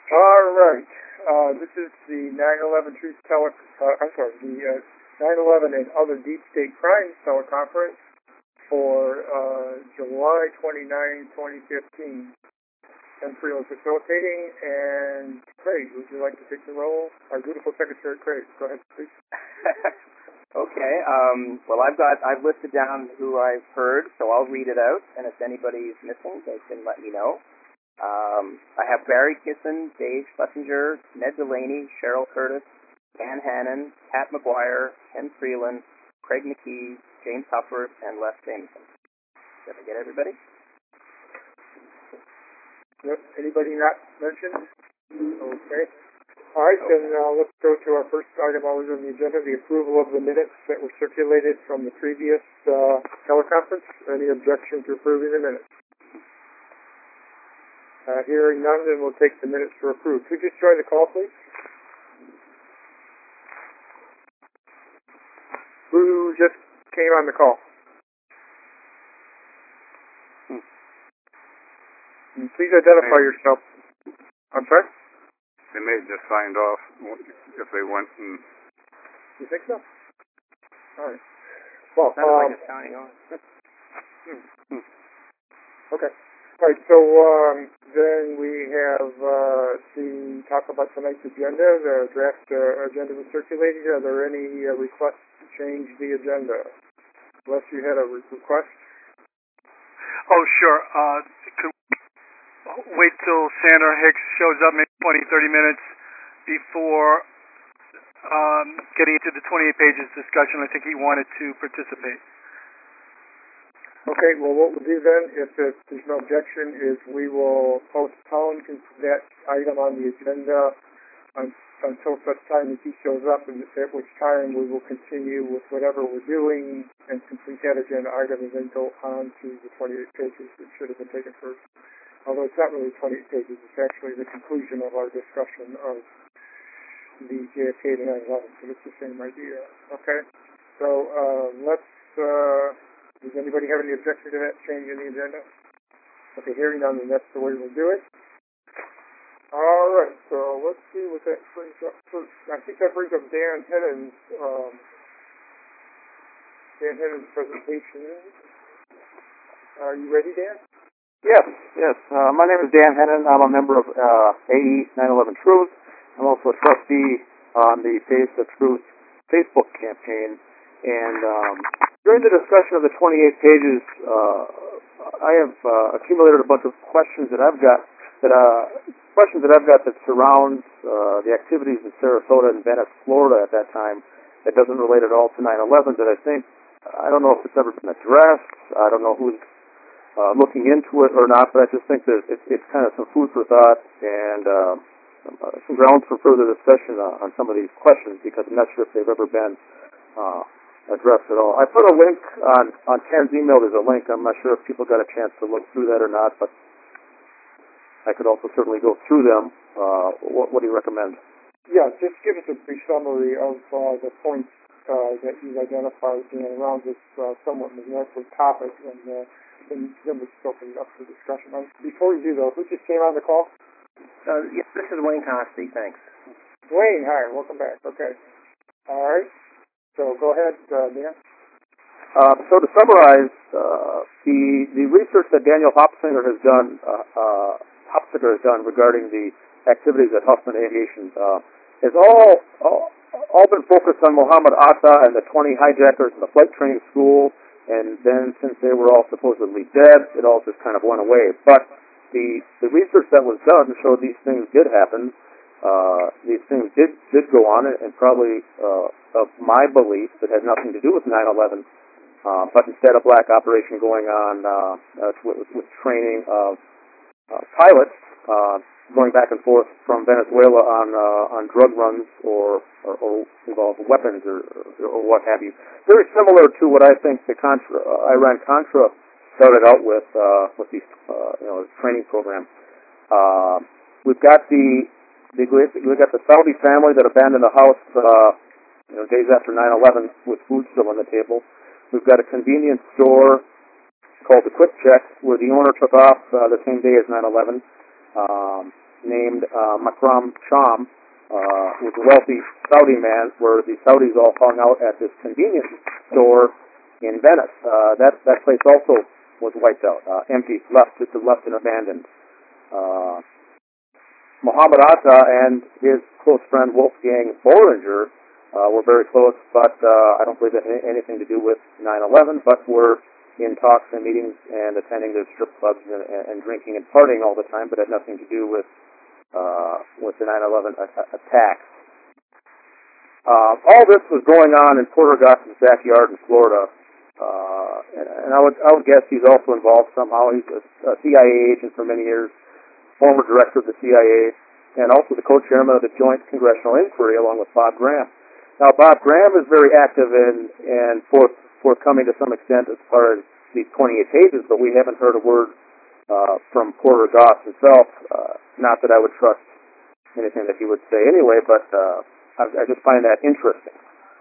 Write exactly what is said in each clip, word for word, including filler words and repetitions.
All right. Uh, this is the nine eleven Truth Tele. Uh, I'm sorry, the uh, nine eleven and Other Deep State Crimes teleconference for uh, July twenty-ninth, twenty fifteen. Ken Friel is facilitating, and Craig, would you like to take the role? Our beautiful secretary, Craig. Go ahead, please. Okay. Um, well, I've got I've listed down who I've heard, so I'll read it out, and if anybody's missing, they can let me know. Um, I have Barry Kisson, Dave Schlesinger, Ned Delaney, Cheryl Curtis, Dan Hannon, Pat McGuire, Ken Freeland, Craig McKee, James Hufford, and Les Jameson. Did I get everybody? Yep. Anybody not mentioned? Okay. All right, then uh, let's go to our first item always on the agenda, the approval of the minutes that were circulated from the previous uh, teleconference. Any objection to approving the minutes? Uh, hearing none, then we'll take the minutes for approval. Could you just join the call, please? Who just came on the call? Hmm. And please identify yourself. I'm sorry? They may have just signed off if they went and... You think so? All right. Well, Sounds um, like it's counting on. hmm. Okay. All right, so um, then we have uh, to talk about tonight's agenda. The draft uh, agenda was circulated. Are there any uh, requests to change the agenda? Unless you had a re- request? Oh, sure. Uh, could wait till Sandra Hicks shows up, maybe twenty, thirty minutes before um, getting into the twenty-eight pages discussion. I think he wanted to participate. Okay, well, what we'll do then, if there's no objection, is we will postpone that item on the agenda un- until such time as he shows up, and at which time we will continue with whatever we're doing and complete that agenda item and then go on to the twenty-eight pages that should have been taken first. Although it's not really twenty-eight pages, it's actually the conclusion of our discussion of the J F K to nine eleven, so it's the same idea. Okay? So uh, let's... Uh, Does anybody have any objection to that change in the agenda? Okay, hearing none, then that's the way we'll do it. All right, so let's see what that brings up first. I think that brings up Dan Hennon's, um, Dan Hennon's presentation. Are you ready, Dan? Yes, yes. Uh, my name is Dan Hennon. I'm a member of uh, A E nine eleven Truth. I'm also a trustee on the Face the Truth Facebook campaign. And um, during the discussion of the twenty-eight pages, uh, I have uh, accumulated a bunch of questions that I've got that uh, questions that I've got that surrounds uh, the activities in Sarasota and Venice, Florida at that time. That doesn't relate at all to nine eleven. That I think I don't know if it's ever been addressed. I don't know who's uh, looking into it or not. But I just think that it's, it's kind of some food for thought and uh, some grounds for further discussion uh, on some of these questions because I'm not sure if they've ever been. Uh, addressed at all. I put a link on, on Ken's email. There's a link. I'm not sure if people got a chance to look through that or not, but I could also certainly go through them. Uh, what, what do you recommend? Yeah, just give us a brief summary of uh, the points uh, that you've identified you know, around this uh, somewhat neglected topic, and uh, then, then we can open it up for discussion. Uh, before we do, though, who just came on the call? Uh, yes, this is Wayne Costi. Thanks. Wayne, hi. Welcome back. Okay. All right. So go ahead, uh, Dan. Uh, so to summarize, uh, the the research that Daniel Hopsinger has done, uh, uh, Hopsinger has done regarding the activities at Huffman Aviation, uh, has all, all all been focused on Mohammed Atta and the twenty hijackers in the flight training school. And then, since they were all supposedly dead, it all just kind of went away. But the the research that was done showed these things did happen. Uh, these things did, did go on, and probably uh, of my belief that had nothing to do with nine eleven, uh, but instead a black operation going on uh, uh, with, with training of uh, pilots uh, going back and forth from Venezuela on uh, on drug runs or, or, or involved weapons or, or what have you. Very similar to what I think the Contra, uh, Iran-Contra started out with uh, with these uh, you know training program. Uh, we've got the We got the Saudi family that abandoned a house, uh, you know, days after nine eleven with food still on the table. We've got a convenience store called the Quick Check, where the owner took off uh, the same day as nine eleven. Um, named uh, Makram Sham, uh, was a wealthy Saudi man, where the Saudis all hung out at this convenience store in Venice. Uh, that that place also was wiped out, uh, empty, left just left and abandoned. Uh, Muhammad Atta and his close friend Wolfgang Bollinger uh, were very close, but uh, I don't believe it had anything to do with nine eleven, but were in talks and meetings and attending their strip clubs and, and drinking and partying all the time, but had nothing to do with uh, with the nine eleven attacks. Uh, all this was going on in Porter Goss's backyard in Florida, uh, and, and I would I would guess he's also involved somehow. He's a, a C I A agent for many years, former director of the C I A, and also the co-chairman of the Joint Congressional Inquiry, along with Bob Graham. Now, Bob Graham is very active in and forth, forthcoming to some extent as far as these twenty-eight pages, but we haven't heard a word uh, from Porter Goss himself. Uh, not that I would trust anything that he would say anyway, but uh, I, I just find that interesting.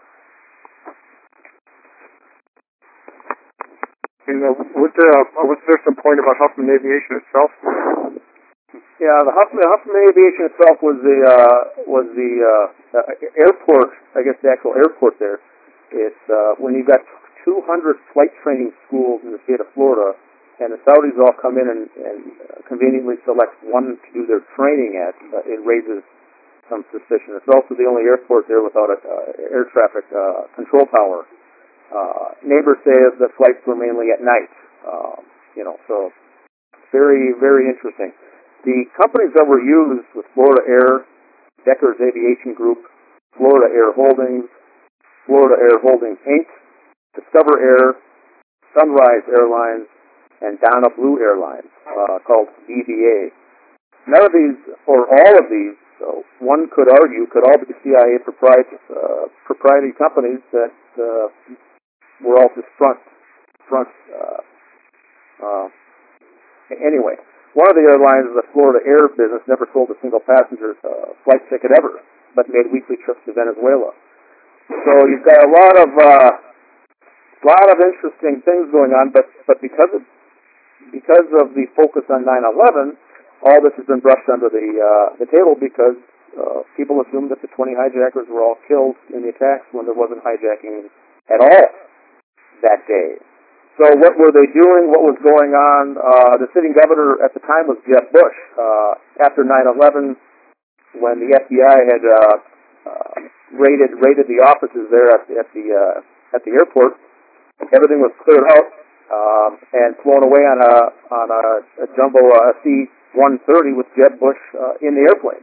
You know, was there, was there some point about Huffman Aviation itself? Yeah, the Huffman, Huffman Aviation itself was the uh, was the uh, uh, airport. I guess the actual airport there. It's uh, when you've got two hundred flight training schools in the state of Florida, and the Saudis all come in and, and conveniently select one to do their training at. Uh, it raises some suspicion. It's also the only airport there without a uh, air traffic uh, control tower. Uh, neighbors say that flights were mainly at night. Uh, you know, so very very interesting. The companies that were used was Florida Air, Deckers Aviation Group, Florida Air Holdings, Florida Air Holdings, Incorporated, Discover Air, Sunrise Airlines, and Donna Blue Airlines, uh, called D B A. None of these, or all of these, so one could argue, could all be C I A proprietary, uh, proprietary companies that uh, were all just front, front, uh, uh, anyway. One of the airlines, the Florida Air business, never sold a single passenger uh, flight ticket ever, but made weekly trips to Venezuela. So you've got a lot of uh, lot of interesting things going on, but but because of because of the focus on nine eleven, all this has been brushed under the uh, the table because uh, people assumed that the twenty hijackers were all killed in the attacks when there wasn't hijacking at all that day. So what were they doing? What was going on? Uh, the sitting governor at the time was Jeb Bush. Uh, after nine eleven, when the F B I had uh, uh, raided raided the offices there at the at the, uh, at the airport, everything was cleared out um, and flown away on a on a, a jumbo uh, C one thirty with Jeb Bush uh, in the airplane.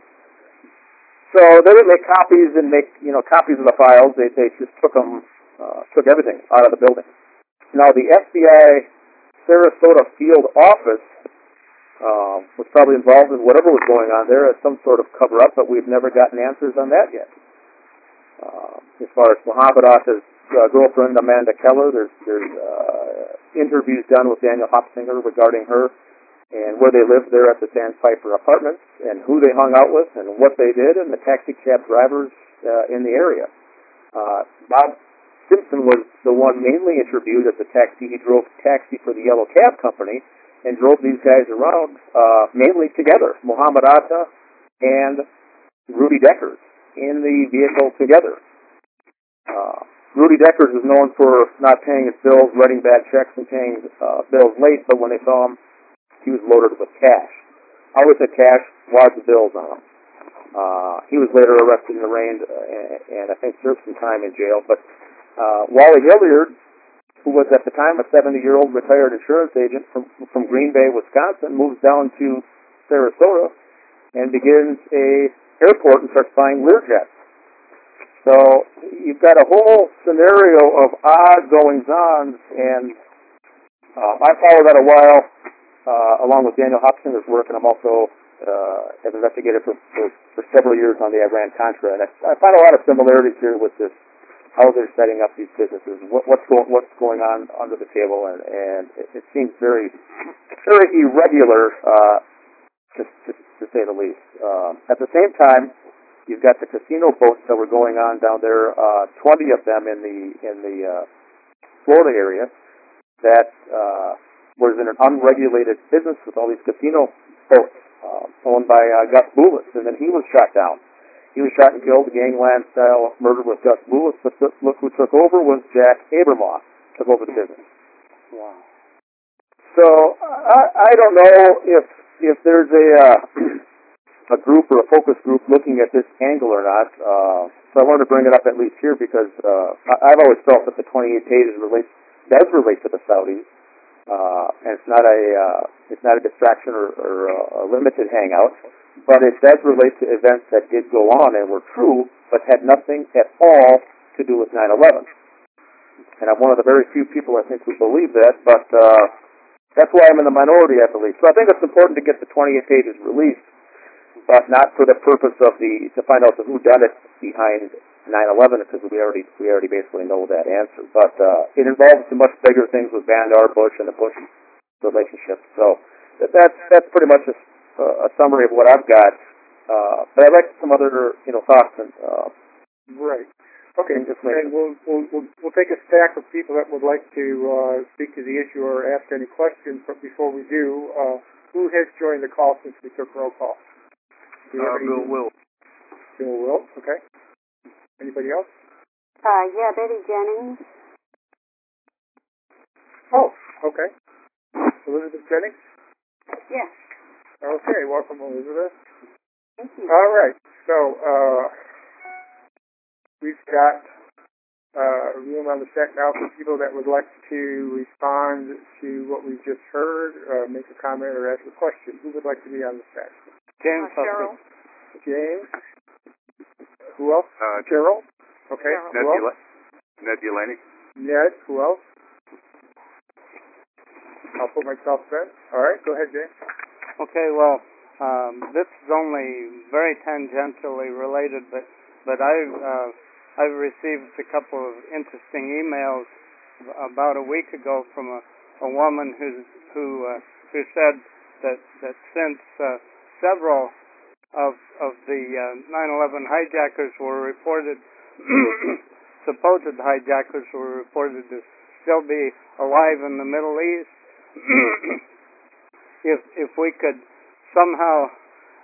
So they didn't make copies and make you know copies of the files. They they just took them uh, took everything out of the building. Now, the F B I Sarasota field office uh, was probably involved in whatever was going on there as some sort of cover-up, but we've never gotten answers on that yet. Uh, as far as Muhammad Atta's uh, girlfriend, Amanda Keller, there's, there's uh, interviews done with Daniel Hopsinger regarding her and where they lived there at the Sandpiper Apartments and who they hung out with and what they did and the taxi cab drivers uh, in the area. Uh, Bob Simpson was the one mainly interviewed at the taxi. He drove taxi for the Yellow Cab Company and drove these guys around uh, mainly together, Muhammad Atta and Rudy Deckers, in the vehicle together. Uh, Rudy Deckers is known for not paying his bills, writing bad checks, and paying uh, bills late, but when they saw him, he was loaded with cash. Always had cash, lots of bills on him. Uh, he was later arrested and arraigned uh, and, and I think served some time in jail, but Uh, Wally Hilliard, who was at the time a seventy-year-old retired insurance agent from, from Green Bay, Wisconsin, moves down to Sarasota and begins a airport and starts buying Learjets. So you've got a whole scenario of odd goings-ons, and uh, I followed that a while uh, along with Daniel Hopsinger's work, and I'm also uh, have investigated for, for, for several years on the Iran-Contra, and I, I find a lot of similarities here with this. How they're setting up these businesses, what, what's going what's going on under the table, and, and it, it seems very very irregular, uh, to, to, to say the least. Um, at the same time, you've got the casino boats that were going on down there, uh, twenty of them in the in the uh, Florida area, that uh, was in an unregulated business with all these casino boats. Uh, owned by uh, Gus Boulis, and then he was shot down. He was shot and killed, gangland-style murder with Gus Boulis, but look who took over was Jack Abramoff, took over the business. Wow. So I, I don't know if if there's a uh, a group or a focus group looking at this angle or not. Uh, so I wanted to bring it up at least here because uh, I, I've always felt that the twenty-eight pages relates does relate to the Saudis, uh, and it's not a uh, it's not a distraction or, or a limited hangout, but it does relate to events that did go on and were true, but had nothing at all to do with nine eleven. And I'm one of the very few people I think who believe that, but uh, that's why I'm in the minority, I believe. So I think it's important to get the twenty-eight pages released, but not for the purpose of the to find out the whodunit behind nine eleven, because we already we already basically know that answer. But uh, it involves some much bigger things with Vanguard, Bush, and the Bush relationship. So that, that's that's pretty much a, a summary of what I've got. Uh, but I'd like some other you know thoughts and uh, right. Okay, and we'll, we'll we'll we'll take a stack of people that would like to uh, speak to the issue or ask any questions. But before we do, uh, who has joined the call since we took roll call? Uh, Bill Will. Bill Will. Okay. Anybody else? Uh, yeah, Betty Jennings. Oh, okay. Elizabeth Jennings. Yes. Okay, welcome, Elizabeth. Thank you. All right. So. Uh, We've got uh, room on the set now for people that would like to respond to what we've just heard, uh, make a comment, or ask a question. Who would like to be on the set? James Uh, Cheryl. James. Who else? Uh, Cheryl. Okay. Cheryl. Ned, Who else? Dela- Ned Delaney. Ned. Who else? I'll put myself in. All right. Go ahead, James. Okay, well, um, this is only very tangentially related, but but I. Uh, I've received a couple of interesting emails about a week ago from a, a woman who who uh, who said that that since uh, several of of the uh, nine eleven hijackers were reported, supposed hijackers were reported to still be alive in the Middle East, if if we could somehow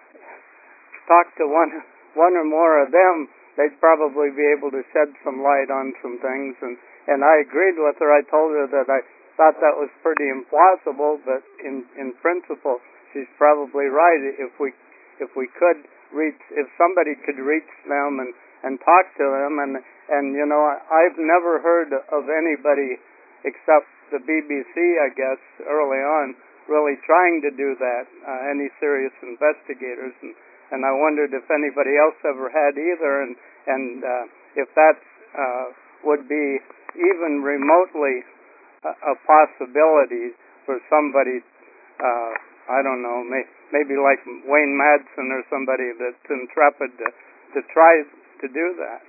talk to one one or more of them, they'd probably be able to shed some light on some things, and, and I agreed with her. I told her that I thought that was pretty implausible, but in, in principle, she's probably right. If we if we could reach, if somebody could reach them and, and talk to them, and, and you know, I've never heard of anybody except the B B C, I guess, early on, really trying to do that, uh, any serious investigators, and And I wondered if anybody else ever had either, and and uh, if that uh, would be even remotely a, a possibility for somebody. Uh, I don't know, may, maybe like Wayne Madsen or somebody that's intrepid to, to try to do that.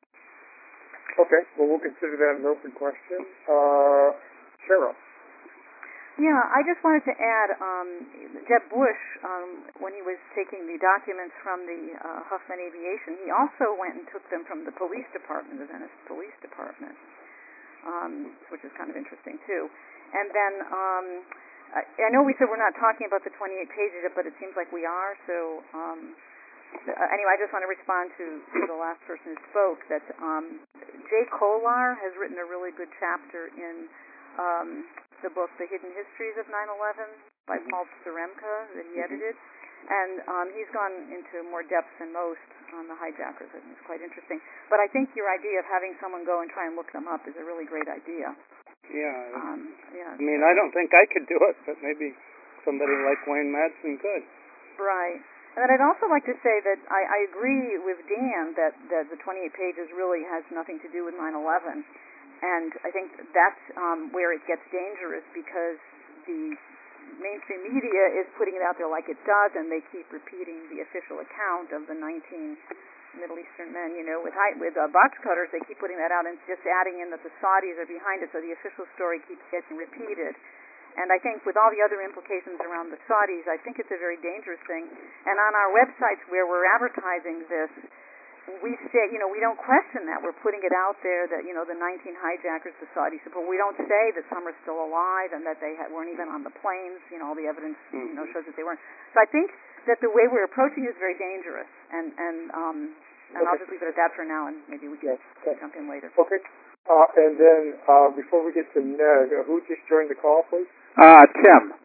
Okay. Well, we'll consider that an open question. Uh, Cheryl. Yeah, I just wanted to add, um, Jeb Bush, um, when he was taking the documents from the uh, Huffman Aviation, he also went and took them from the police department, the Venice Police Department, um, which is kind of interesting, too. And then, um, I, I know we said we're not talking about the twenty-eight pages, but it seems like we are, so um, anyway, I just want to respond to, to the last person who spoke, that um, Jay Kolar has written a really good chapter in um, the book, The Hidden Histories of nine eleven, by Paul Zaremka, that he edited. And um, he's gone into more depth than most on the hijackers, and it's quite interesting. But I think your idea of having someone go and try and look them up is a really great idea. Yeah. Um, yeah. I mean, I don't think I could do it, but maybe somebody like Wayne Madsen could. Right. And then I'd also like to say that I, I agree with Dan that, that the twenty-eight pages really has nothing to do with nine eleven. And I think that's um, where it gets dangerous, because the mainstream media is putting it out there like it does, and they keep repeating the official account of the nineteen Middle Eastern men, you know, with high, with uh, box cutters. They keep putting that out and just adding in that the Saudis are behind it, so the official story keeps getting repeated. And I think with all the other implications around the Saudis, I think it's a very dangerous thing. And on our websites where we're advertising this, we say, you know, we don't question that. We're putting it out there that, you know, the nineteen hijackers, the Saudi support. We don't say that some are still alive and that they ha- weren't even on the planes. You know, all the evidence, you know, shows that they weren't. So I think that the way we're approaching it is very dangerous. And, and, um, and Okay. I'll just leave it at that for now, and maybe we can Yes. Okay. jump in later. Okay. Uh, and then, uh, before we get to Ned, uh, who just joined the call, please? Uh, Tim.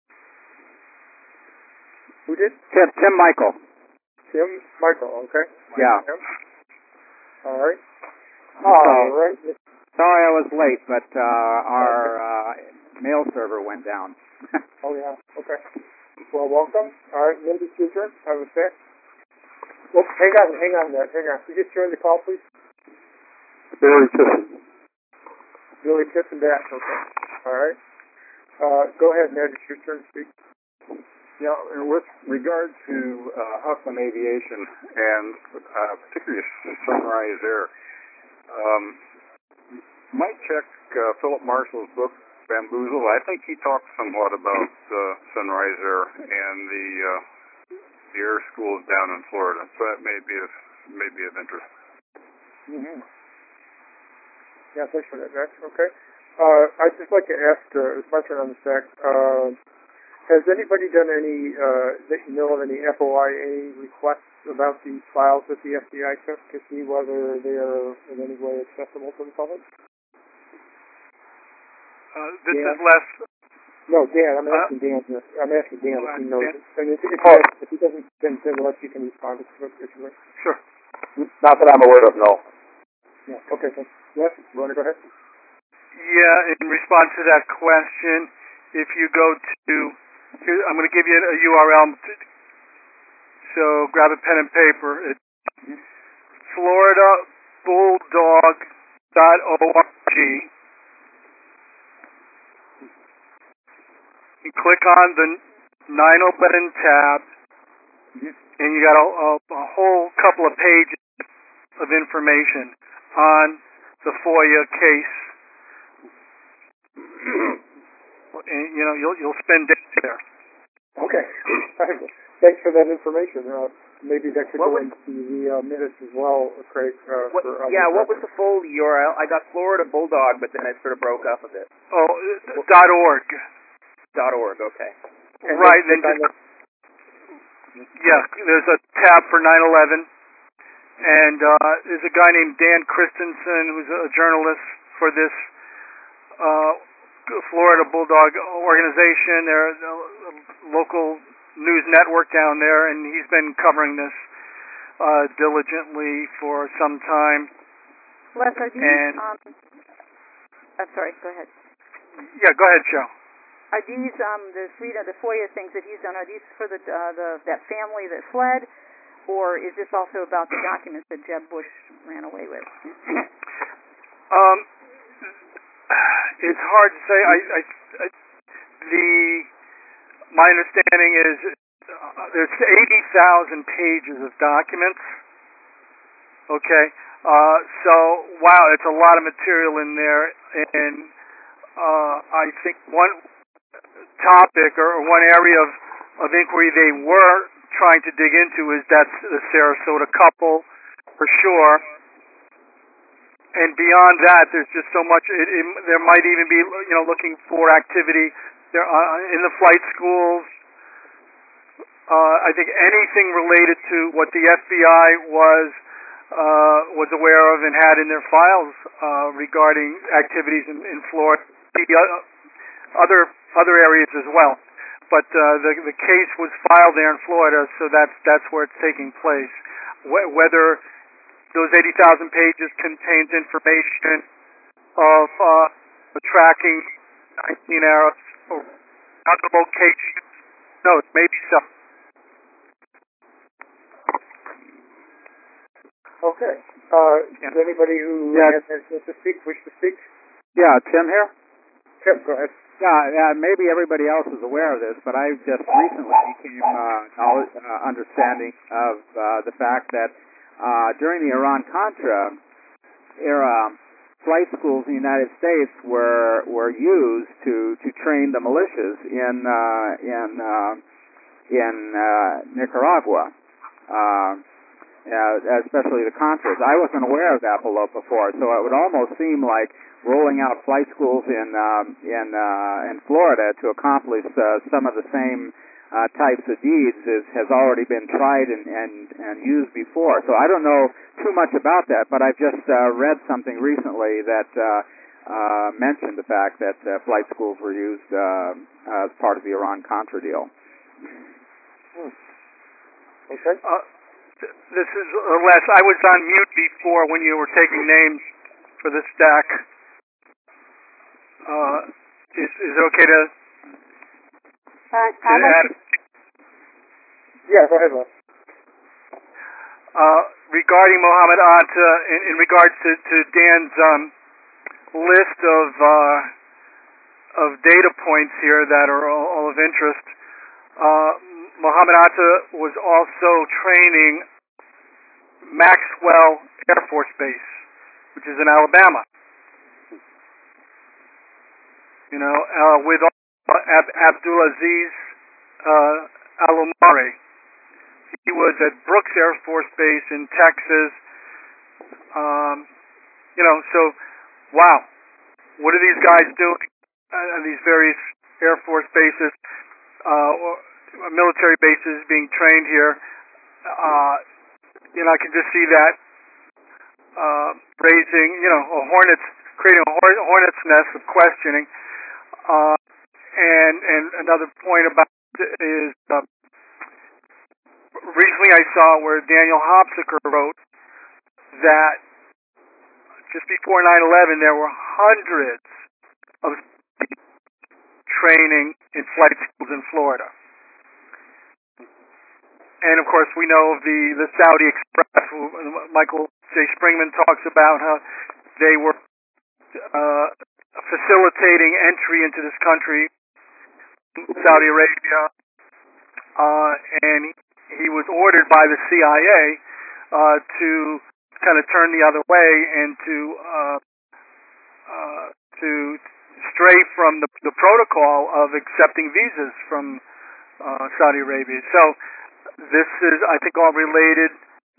Who did? Tim, Tim Michael. Tim Michael, okay. Yeah. Tim. All right. All right. Sorry I was late, but uh, our uh, mail server went down. Oh, yeah. Okay. Well, welcome. All right. Ned, it's your turn. Have a sec. Well, hang on. Hang on there. Hang on. Could you just join the call, please? Billy Kissen. Billy Kissen back. Okay. All right. Uh, go ahead, Ned. It's your turn to speak. Yeah, and with regard to uh, Huffman Aviation and uh, particularly Sunrise Air, um, might check uh, Philip Marshall's book, Bamboozled. I think he talks somewhat about uh, Sunrise Air and the uh, the air schools down in Florida, so that may be of may be of interest. Mm-hmm. Yeah, thanks for that, Max. Okay. Uh, I'd just like to ask, uh, it's my turn on the stack. Uh, has anybody done any, uh, that you know of any F O I A requests about these files that the F B I took to see whether they are in any way accessible to the public? Uh, this Yeah. is Les. No, Dan. I'm Uh, asking Dan. here. I'm asking Dan oh, if he Dan. knows it. And if, if, he- if he doesn't, then, then Les, you can respond if, if you wish. Sure. Not that I'm aware of, no. Yeah. Okay, thanks. Les, you want to go ahead? Yeah, in response to that question, if you go to, here, I'm going to give you a U R L, so grab a pen and paper. It's florida bulldog dot org. You click on the nine eleven tab, and you got a, a, a whole couple of pages of information on the FOIA case. And, you know, you'll you'll spend days there. Okay. Thanks for that information. Uh, maybe that could What go was- into the uh, minutes as well, Craig. Uh, What, for yeah, other what was the full U R L? I got Florida Bulldog, but then it sort of broke up a bit. Oh, uh, dot org. Dot org, okay. And Right, then then click just, yeah, there's a tab for nine eleven, and uh, there's a guy named Dan Christensen who's a journalist for this uh, Florida Bulldog organization. They're a local news network down there, and he's been covering this uh, diligently for some time. Les, are these, And- um, I'm sorry, go ahead. Yeah, go ahead, Joe. Are these, um, the three, the FOIA things that he's done, are these for the, uh, the, that family that fled, or is this also about the documents that Jeb Bush ran away with? Um, it's hard to say. I, I, I the my understanding is uh, there's eighty thousand pages of documents. Okay, uh, so wow, it's a lot of material in there, and uh, I think one topic or one area of of inquiry they were trying to dig into is that the Sarasota couple, for sure. And beyond that, there's just so much. It, it, there might even be, you know, looking for activity there uh, in the flight schools. Uh, I think anything related to what the F B I was uh, was aware of and had in their files uh, regarding activities in, in Florida, the uh, other other areas as well. But uh, the the case was filed there in Florida, so that's that's where it's taking place. Wh- whether those eighty thousand pages contains information of uh, tracking nineteen Arabs or other locations. No, maybe so. Okay. Uh, Yeah. Does anybody who Yeah. has has to speak wish to speak? Yeah, Tim here? Tim, go ahead. Yeah, yeah, maybe everybody else is aware of this, but I just recently became uh, knowledge, uh, understanding of uh, the fact that uh, during the Iran-Contra era, flight schools in the United States were were used to, to train the militias in uh, in uh, in uh, Nicaragua. Uh, uh, especially the Contras. I wasn't aware of that before, so it would almost seem like rolling out flight schools in um, in uh, in Florida to accomplish uh, some of the same uh, types of deeds is, has already been tried and, and, and used before. So I don't know too much about that, but I've just uh, read something recently that uh, uh, mentioned the fact that uh, flight schools were used uh, as part of the Iran-Contra deal. Hmm. Okay. Uh, th- this is uh, Les. I was on mute before when you were taking names for the stack. Uh, is, is it okay to, Uh, to I'd like add? to, Yeah, go ahead, Les. Uh, regarding Mohammed Atta, in, in regards to, to Dan's um, list of uh, of data points here that are all, all of interest, uh, Mohammed Atta was also training Maxwell Air Force Base, which is in Alabama. You know, uh, with Ab- Abdulaziz uh, Al-Omari. He was at Brooks Air Force Base in Texas. Um, you know, so, wow. What are these guys doing at these various Air Force bases, uh, or military bases being trained here? Uh, you know, I can just see that uh, raising, you know, a hornet's, creating a hornet's nest of questioning. Uh, and, and another point about it is, uh, recently I saw where Daniel Hopsiker wrote that just before nine eleven there were hundreds of training in flight schools in Florida. And of course we know of the, the Saudi Express. Michael J. Springman talks about how they were uh, facilitating entry into this country, Saudi Arabia, uh, and he was ordered by the C I A uh, to kind of turn the other way and to uh, uh, to stray from the, the protocol of accepting visas from uh, Saudi Arabia. So this is, I think, all related,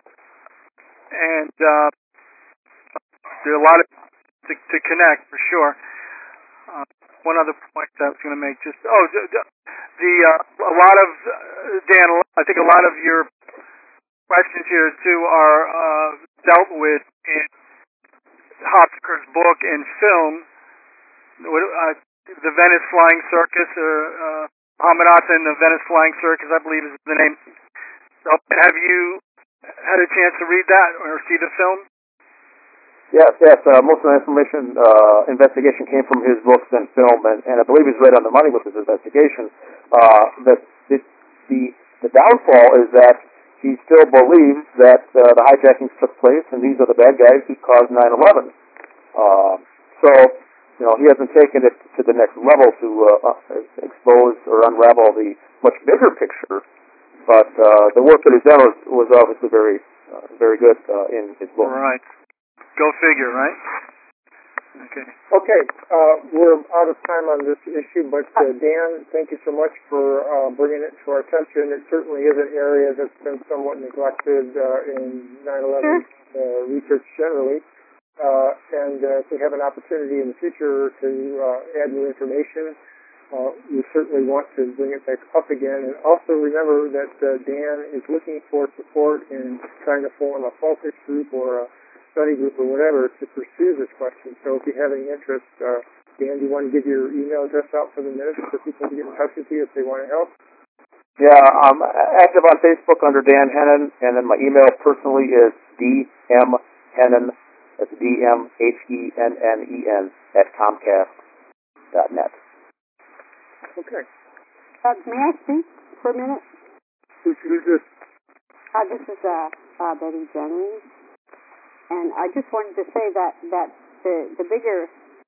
and uh, there are a lot of to, to connect for sure. Uh, one other point I was going to make, just oh, the, the uh, a lot of uh, Dan, I think a lot of your questions here too are uh, dealt with in Hopsiker's book and film, uh, the Venice Flying Circus, or uh, Mohammed Atta and the Venice Flying Circus, I believe is the name. So, have you had a chance to read that or see the film? Yes, yes. Uh, most of the information, uh, investigation came from his books and film, and, and I believe he's right on the money with his investigation. Uh, that the, the the downfall is that he still believes that uh, the hijackings took place, and these are the bad guys who caused nine eleven. Uh, so, you know, he hasn't taken it to the next level to uh, expose or unravel the much bigger picture. But uh, the work that he's done was, was obviously very, uh, very good uh, in his book. Right. Go figure, right? Okay. Okay, uh, we're out of time on this issue, but uh, Dan, thank you so much for uh, bringing it to our attention. It certainly is an area that's been somewhat neglected uh, in nine eleven uh, research generally. Uh, and uh, if we have an opportunity in the future to uh, add new information, uh, we certainly want to bring it back up again. And also remember that uh, Dan is looking for support in trying to form a focus group or a study group or whatever to pursue this question. So if you have any interest, uh, Dan, do you want to give your email address out for the minutes for people to get in touch with you if they want to help? Yeah, I'm active on Facebook under Dan Hennon, and then my email personally is dmhennon, that's D M H E N N E N, at comcast dot net. Okay. uh, may I speak for a minute? Who's, who's this? Uh, this is uh, uh, Betty Jennings. And I just wanted to say that, that the, the bigger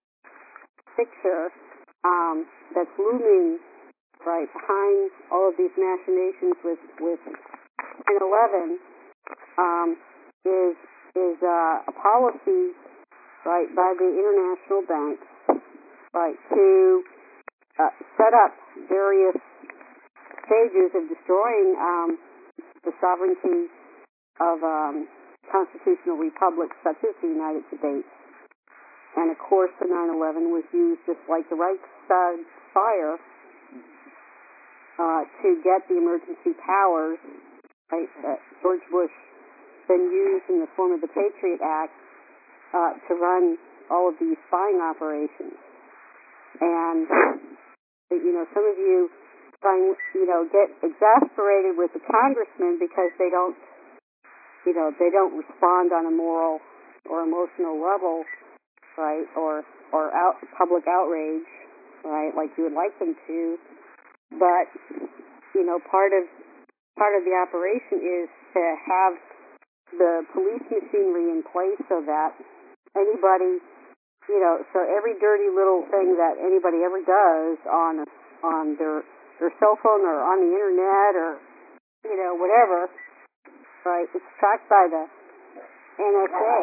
picture um, that's looming right behind all of these machinations with with nine eleven um, is is uh, a policy right by the international banks right to uh, set up various stages of destroying um, the sovereignty of um, constitutional republics such as the United States. And of course, the nine eleven was used just like the Reichstag fire uh, to get the emergency powers, right, that George Bush then used in the form of the Patriot Act uh, to run all of these spying operations. And, you know, some of you find, you know, get exasperated with the congressmen because they don't, you know, they don't respond on a moral or emotional level, right, or or out, public outrage, right, like you would like them to. But, you know, part of part of the operation is to have the police machinery in place so that anybody, you know, so every dirty little thing that anybody ever does on on their their cell phone or on the internet or, you know, whatever, right, it's tracked by the N S A.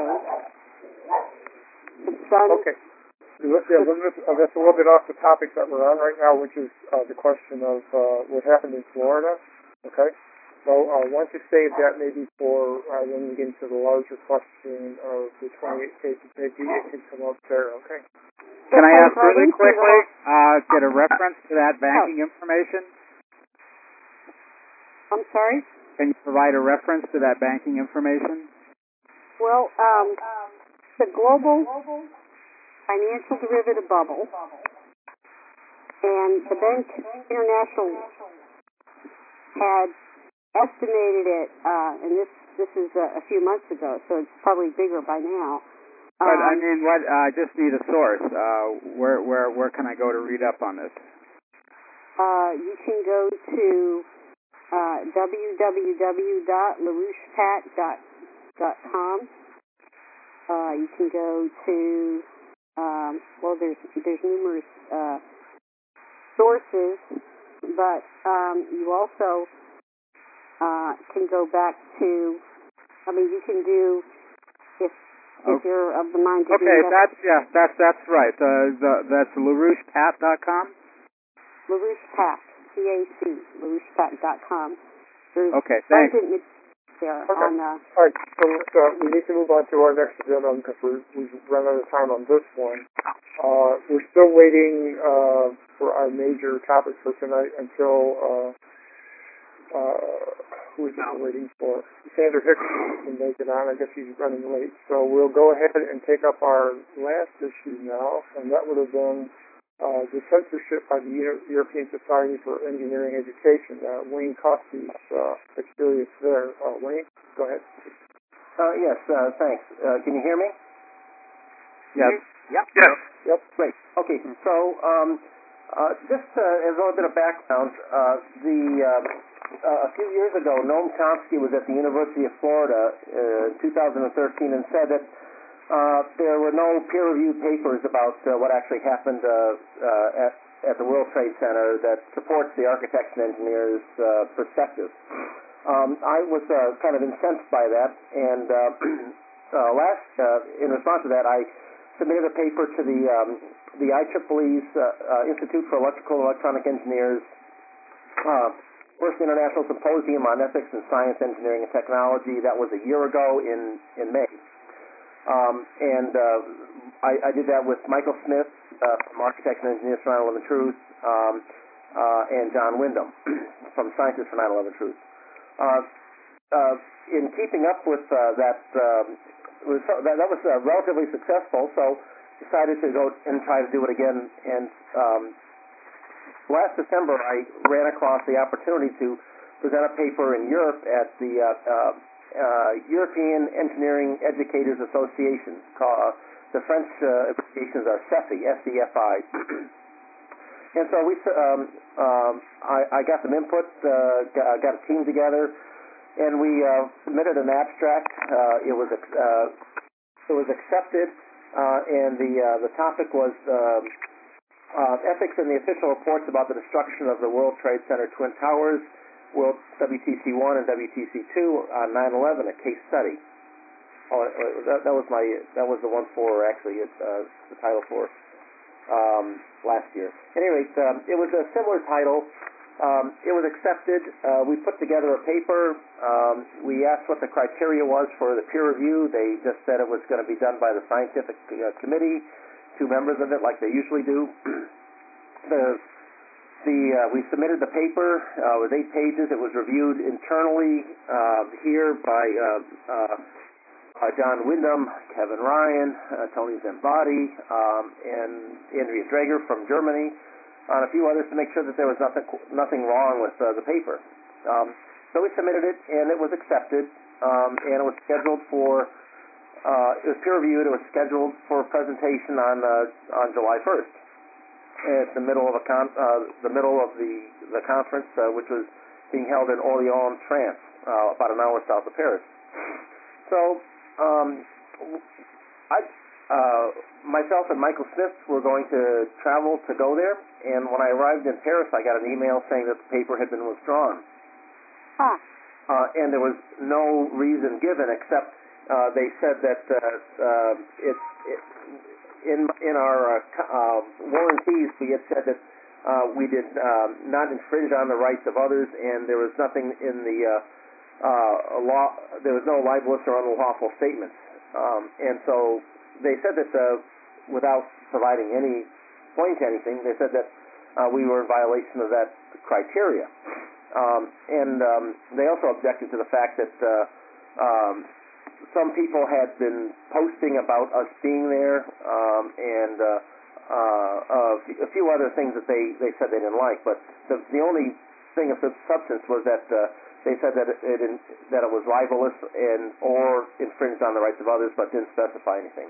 It's done. Okay. Yeah, Elizabeth, uh, that's a little bit off the topic that we're on right now, which is uh, the question of uh, what happened in Florida. Okay. So I uh, want to save that maybe for uh, when we get into the larger question of the twenty-eight cases. Maybe it can come up there. Okay. Can I ask really quickly, uh, get a reference to that banking information? I'm sorry? Can you provide a reference to that banking information? Well, um, the global financial derivative bubble and the Bank International had estimated it, uh, and this this is a, a few months ago, so it's probably bigger by now. Um, But I mean, what? Uh, I just need a source. Uh, where where where can I go to read up on this? Uh, you can go to uh, w w w dot larouche pat dot com. Uh, you can go to um, well, there's there's numerous uh, sources, but um, you also uh, can go back to. I mean, you can do if if okay. you're of the mind to okay, do that. that's yeah, that's that's right. Uh, the, that's larouche pat dot com. larouche pat, C A C, larouche pat dot com. There's okay, thanks. abundant there okay. on. Uh, All right. So uh, we need to move on to our next agenda because we're, we've run out of time on this one. Uh, we're still waiting uh, for our major topic for tonight until. Uh, uh, who is it we're waiting for? Sandra Hicks can make it on. I guess he's running late. So we'll go ahead and take up our last issue now, and that would have been uh, the censorship by the Euro- European Society for Engineering Education. Uh, Wayne Costy's uh, experience there. Uh, Wayne, go ahead. Uh, yes, uh, thanks. Uh, can you hear me? Yes. Yep. Yes. Yep. Great. Okay, so um, uh, just uh, as a little bit of background, uh, the uh, uh, a few years ago, Noam Chomsky was at the University of Florida uh, in two thousand thirteen and said that uh, there were no peer-reviewed papers about uh, what actually happened uh, uh, at, at the World Trade Center that supports the architects and engineers' uh, perspective. Um, I was uh, kind of incensed by that, and uh, uh, last, uh, in response to that, I submitted a paper to the um, the I triple E's uh, uh, Institute for Electrical and Electronic Engineers uh, First International Symposium on Ethics in Science, Engineering, and Technology. That was a year ago in, in May. Um, and uh, I, I did that with Michael Smith uh, from Architects and Engineers for nine eleven Truth um, uh, and John Wyndham from Scientists for nine eleven Truth. Uh, uh, in keeping up with uh, that, um, was, that, that was uh, relatively successful, so decided to go and try to do it again. And um, last December, I ran across the opportunity to present a paper in Europe at the uh, uh, uh, European Engineering Educators Association. Called, uh, the French uh, abbreviations are CEFI, S E F I. And so we, um, um, I, I got some input, uh, got, got a team together, and we uh, submitted an abstract. Uh, it was uh, it was accepted, uh, and the uh, the topic was. Um, Uh, ethics in the official reports about the destruction of the World Trade Center Twin Towers, World W T C one and W T C two on nine eleven, a case study. Oh, that, that was my that was the one for actually it, uh, the title for um, last year. At any rate, um, it was a similar title Um, it was accepted. Uh, we put together a paper. Um, we asked what the criteria was for the peer review. They just said it was going to be done by the scientific uh, committee, two members of it, like they usually do. the the uh, we submitted the paper uh, with eight pages. It was reviewed internally uh, here by uh, uh, uh, John Wyndham, Kevin Ryan, uh, Tony Zambati, um, and Andrea Drager from Germany, on a few others to make sure that there was nothing nothing wrong with uh, the paper. Um, so we submitted it, and it was accepted, um, and it was scheduled for, uh, it was peer reviewed, it was scheduled for presentation on uh, on July first. At the middle of a con- uh, the middle of the the conference, uh, which was being held in Orléans, France, uh, about an hour south of Paris. So um, I. Uh, myself and Michael Smith were going to travel to go there, and when I arrived in Paris, I got an email saying that the paper had been withdrawn. Huh. Uh, and there was no reason given except uh, they said that uh, uh, it, it, in in our uh, uh, warranties we had said that uh, we did um, not infringe on the rights of others, and there was nothing in the uh, uh, law. There was no libelous or unlawful statements, um, and so. They said that, uh, without providing any, pointing to anything, they said that uh, we were in violation of that criteria. Um, and um, they also objected to the fact that uh, um, some people had been posting about us being there, um, and uh, uh, a few other things that they, they said they didn't like. But the, the only thing of substance was that uh, they said that it, it that it was libelous and or infringed on the rights of others, but didn't specify anything.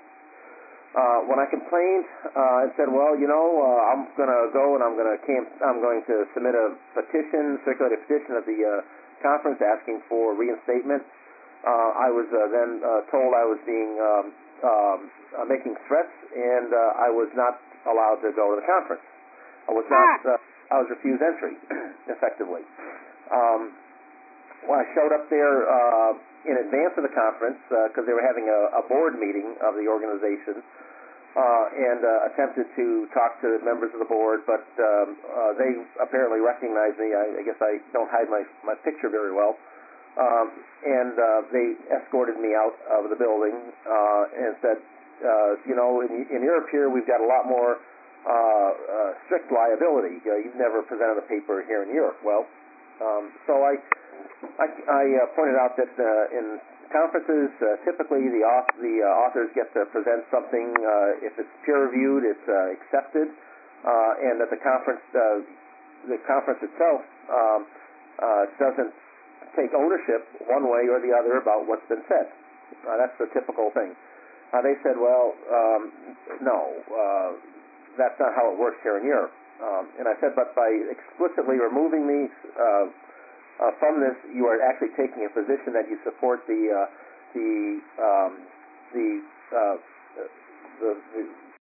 Uh, when I complained uh, and said, well, you know, uh, I'm going to go and I'm going to camp, I'm going to submit a petition, circulate a petition at the uh, conference asking for reinstatement. Uh, I was uh, then uh, told I was being um, um, uh, making threats, and uh, I was not allowed to go to the conference. I was not. Uh, I was refused entry, effectively. Um, when I showed up there uh, in advance of the conference, because uh, they were having a, a board meeting of the organization, uh, and uh, attempted to talk to members of the board, but um, uh, they apparently recognized me. I, I guess I don't hide my, my picture very well. Um, and uh, they escorted me out of the building uh, and said, uh, you know, in, in Europe here we've got a lot more uh, uh, strict liability. Uh, you've never presented a paper here in Europe. Well, um, so I I, I uh, pointed out that uh, in conferences, uh, typically the, auth- the uh, authors get to present something. Uh, if it's peer-reviewed, it's uh, accepted, uh, and that the conference, uh, the conference itself, um, uh, doesn't take ownership one way or the other about what's been said. Uh, that's the typical thing. Uh, they said, well, um, no, uh, that's not how it works here in Europe. Um, and I said, but by explicitly removing me uh, uh, from this, you are actually taking a position that you support the uh, the um, the, uh, the the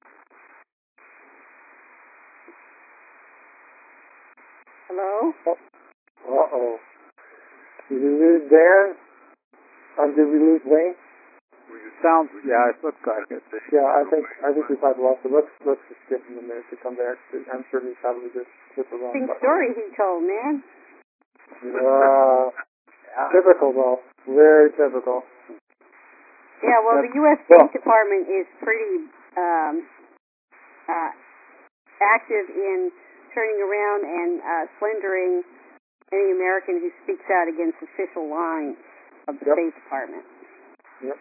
Hello? Uh-oh. Did we lose Dan? Um, did we lose Wayne? Sounds, yeah, it looks like it. Yeah, I think I think we probably lost him. Let's let's just give him a minute to come back. I'm sure he probably just hit the wrong Interesting button. story he told, man. Uh, typical though. Very typical. Yeah, well, the U S State Department is pretty um, uh, active in turning around and uh, slandering any American who speaks out against official lines of the Yep. State Department. Yep.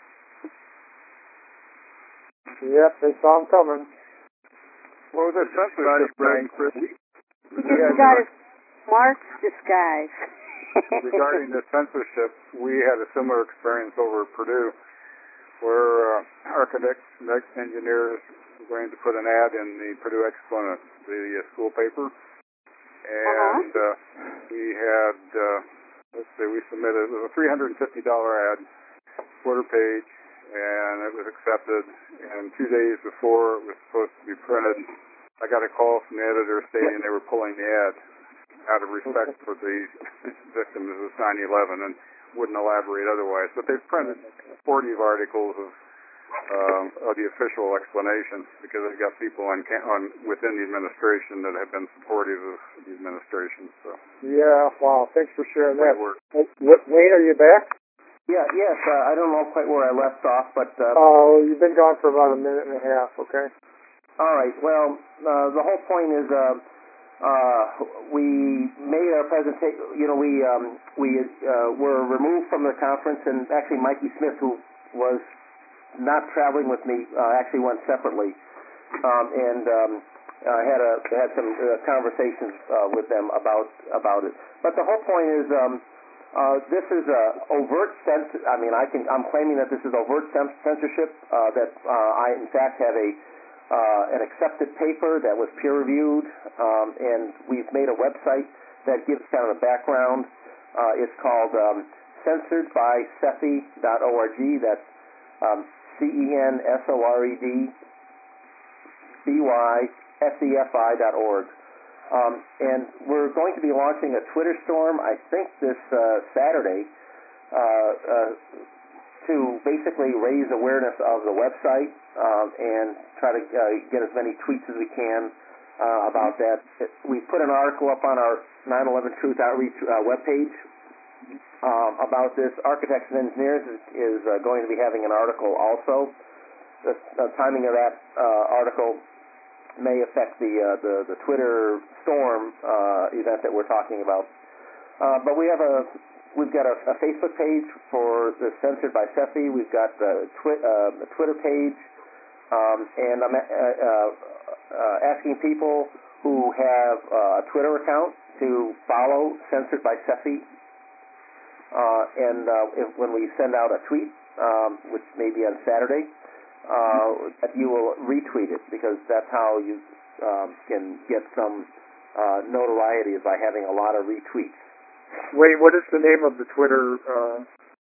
Yep, they saw him coming. What was that censorship thing, Chris? He just got his smart disguise. Regarding the censorship, we had a similar experience over at Purdue, where uh, architects, next engineers were going to put an ad in the Purdue Exponent, the uh, school paper, and uh, we had, uh, let's see, we submitted, it was a three hundred fifty dollars ad, quarter page, and it was accepted, and two days before it was supposed to be printed, I got a call from the editor stating they were pulling the ad out of respect for the victims of nine eleven and wouldn't elaborate otherwise. But they've printed forty articles of um, of the official explanation, because I've got people on, ca- on within the administration that have been supportive of the administration. So Yeah, wow, thanks for sharing way that. it works. Wa- Wayne, are you back? Yeah, yes. Uh, I don't know quite where I left off, but uh, Oh, you've been gone for about a minute and a half, okay? all right. Well, uh, the whole point is uh, uh, we made our presentation. You know, we um, we uh, were removed from the conference, and actually, Mikey Smith, who was not traveling with me, uh, actually went separately, um, and um, uh, had a had some uh, conversations uh, with them about about it. But the whole point is. Um, Uh, this is a overt cens- I mean, I can, I'm claiming that this is overt censorship, uh, that uh, I, in fact, have a uh, an accepted paper that was peer-reviewed, um, and we've made a website that gives kind of a background. Uh, it's called um, censored by cefi dot org. That's um, C E N S O R E D B Y S E F I dot org. Um, and we're going to be launching a Twitter storm, I think this uh, Saturday, uh, uh, to basically raise awareness of the website um, and try to uh, get as many tweets as we can uh, about that. We put an article up on our nine eleven Truth Outreach uh, webpage um, about this. Architects and Engineers is, is uh, going to be having an article also. The, the timing of that uh, article may affect the, uh, the the Twitter storm uh, event that we're talking about. Uh, but we have a we've got a, a Facebook page for the Censored by Cefi. We've got a, twi- uh, a Twitter page, um, and I'm uh, uh, uh, asking people who have uh, a Twitter account to follow Censored by Cefi. Uh, and uh, if, when we send out a tweet, um, which may be on Saturday, Uh, that you will retweet it, because that's how you um, can get some uh, notoriety, is by having a lot of retweets. Wayne, what is the name of the Twitter? Uh,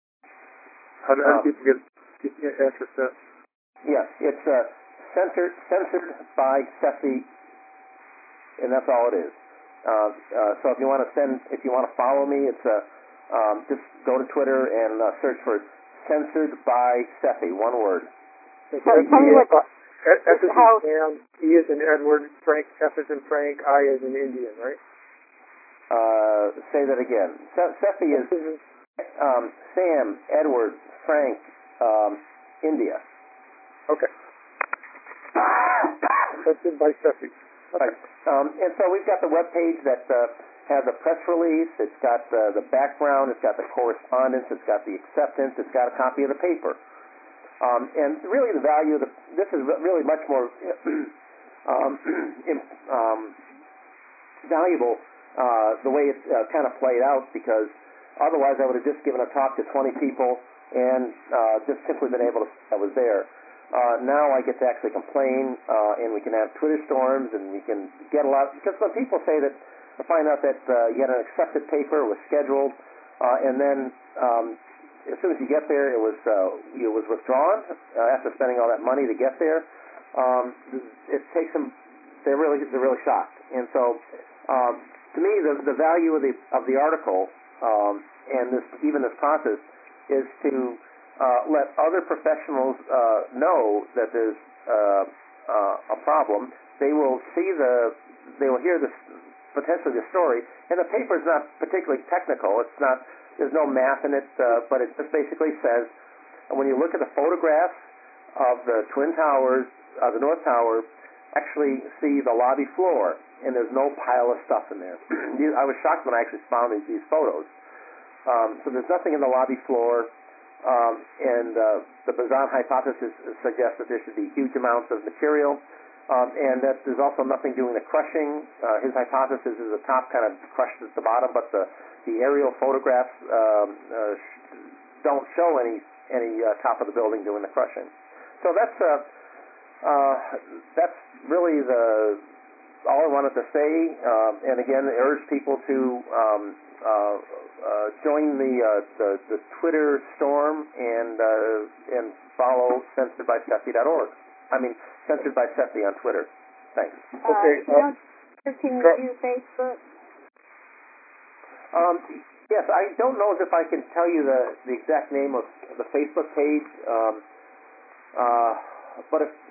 how do, how do Um, people get, get, get access to that? Yes, it's uh, censored, censored by Cefi, and that's all it is. Uh, uh, so if you want to send, if you want to follow me, it's uh, um, just go to Twitter and uh, search for Censored by Cefi, one word. So tell me what, F is in how- Sam, E is in Edward, Frank, F is in Frank, I is in Indian, right? Uh, say that again. Ce- Cefi is um, Sam, Edward, Frank, um, India. Okay. Censored by Cefi. Right. Um, and so we've got the web page that uh, has a press release. It's got uh, the background. It's got the correspondence. It's got the acceptance. It's got a copy of the paper. Um, and really the value of the, this is really much more um, um, valuable uh, the way it's uh, kind of played out, because otherwise I would have just given a talk to twenty people and uh, just simply been able to, I was there. Uh, now I get to actually complain, uh, and we can have Twitter storms, and we can get a lot, because when people say that, I find out that uh, you had an accepted paper, was scheduled, uh, and then um, as soon as you get there, it was uh, it was withdrawn uh, after spending all that money to get there. Um, it takes them; they're really they're really shocked. And so, um, to me, the the value of the of the article um, and this even this process is to uh, let other professionals uh, know that there's uh, uh, a problem. They will see the they will hear this potentially the story, and the paper is not particularly technical. It's not. There's no math in it, uh, but it just basically says, when you look at the photographs of the Twin Towers, uh, the North Tower, actually see the lobby floor, and there's no pile of stuff in there. I was shocked when I actually found these, these photos. Um, so there's nothing in the lobby floor, um, and uh, the Bazan hypothesis suggests that there should be huge amounts of material, um, and that there's also nothing doing the crushing. Uh, his hypothesis is the top kind of crushed at the bottom, but the The aerial photographs um, uh, don't show any any uh, top of the building doing the crushing. So that's uh, uh, that's really the all I wanted to say. Um, and again, I urge people to um, uh, uh, join the, uh, the the Twitter storm and uh, and follow censored by cefi dot org. I mean, censored by Cefi on Twitter. Thanks. Okay. Uh, Uh, can you do Facebook? Um, yes, I don't know if I can tell you the, the exact name of the Facebook page. Um, Uh, but if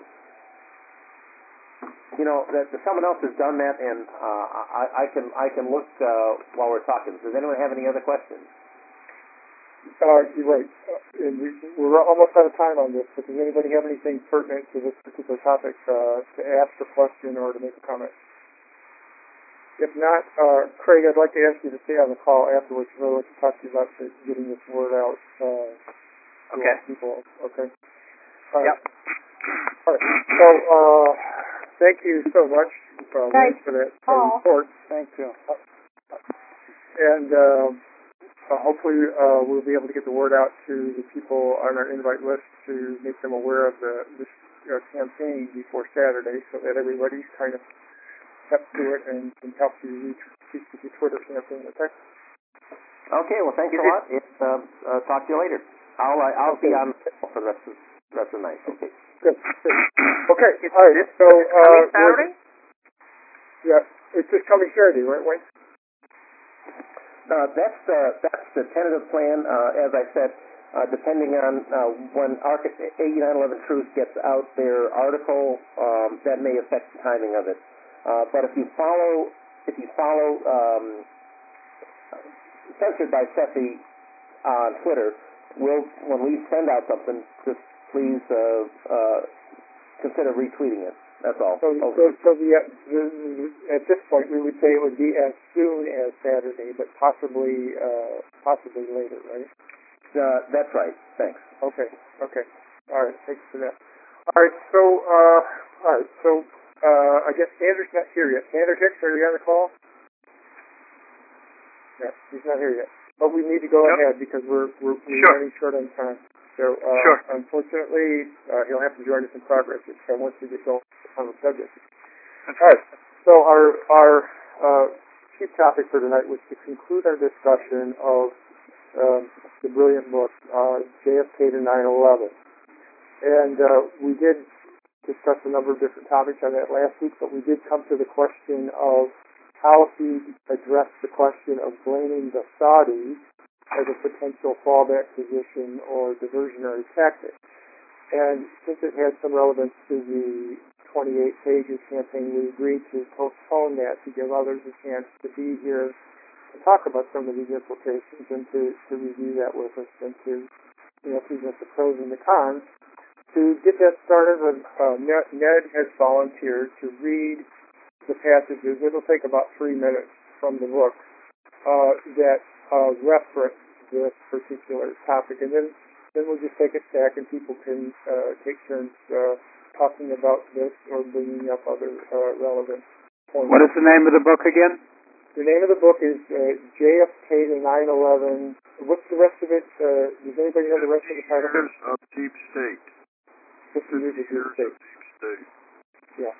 you know that someone else has done that, and uh, I, I can I can look uh, while we're talking. Does anyone have any other questions? Uh, you're right. Uh, and we, we're almost out of time on this, but does anybody have anything pertinent to this particular topic uh, to ask a question or to make a comment? If not, uh, Craig, I'd like to ask you to stay on the call afterwards. I'd like to talk to you about the, getting this word out uh, to Okay. people. Okay. All right. Yep. All right. So, uh, thank you so much uh, Thanks, for that uh, Paul. report. Thank you. And uh, uh, hopefully uh, we'll be able to get the word out to the people on our invite list to make them aware of the this uh, campaign before Saturday, so that everybody's kind of step to it and can help you reach, reach the Twitter campaign. Okay. Okay. Well, thanks a lot. And, uh, uh, talk to you later. I'll uh, I'll Okay. be on for the rest of the rest of the night. Okay. Good. Good. Okay. Is All right. this So uh, coming Saturday? yeah, it's this coming Saturday, right, Wayne? Uh, that's the that's the tentative plan. Uh, as I said, uh, depending on uh, when eighty-nine eleven Truth gets out their article, um, that may affect the timing of it. Uh, but if you follow, if you follow um, censored by Cephii on Twitter, we'll when we send out something, just please uh, uh, consider retweeting it. That's all. So, Oh, so, so the, uh, the, at this point, we would say it would be as soon as Saturday, but possibly, uh, possibly later, right? uh, that's right. Thanks. Okay. Okay. All right. Thanks for that. All right. So, uh, all right. So, uh, I guess Sanders not here yet. Sanders Hicks, are you on the call? Yeah, he's not here yet. But we need to go Yep. ahead because we're we're, we're Sure. running short on time. So, uh, Sure. unfortunately, uh, he'll have to join us in progress if uh, once we get going on the subject. That's All right. So our our uh, chief topic for tonight was to conclude our discussion of um, the brilliant book uh, J F K to nine eleven, and uh, we did discuss a number of different topics on that last week. But we did come to the question of how he addressed the question of blaming the Saudis as a potential fallback position or diversionary tactic. And since it had some relevance to the twenty-eight pages campaign, we agreed to postpone that to give others a chance to be here to talk about some of these implications and to, to review that with us and to, you know, present the pros and the cons. To get that started, uh, Ned, Ned has volunteered to read the passages. It'll take about three minutes from the book uh, that uh, reference this particular topic, and then then we'll just take a stack and people can uh, take turns uh, talking about this or bringing up other uh, relevant points. What is the name of the book again? The name of the book is uh, J F K to nine eleven. What's the rest of it? Uh, does anybody know the rest of the title? Years of Deep State. fifty years of Deep Years State. of Deep State. Yeah.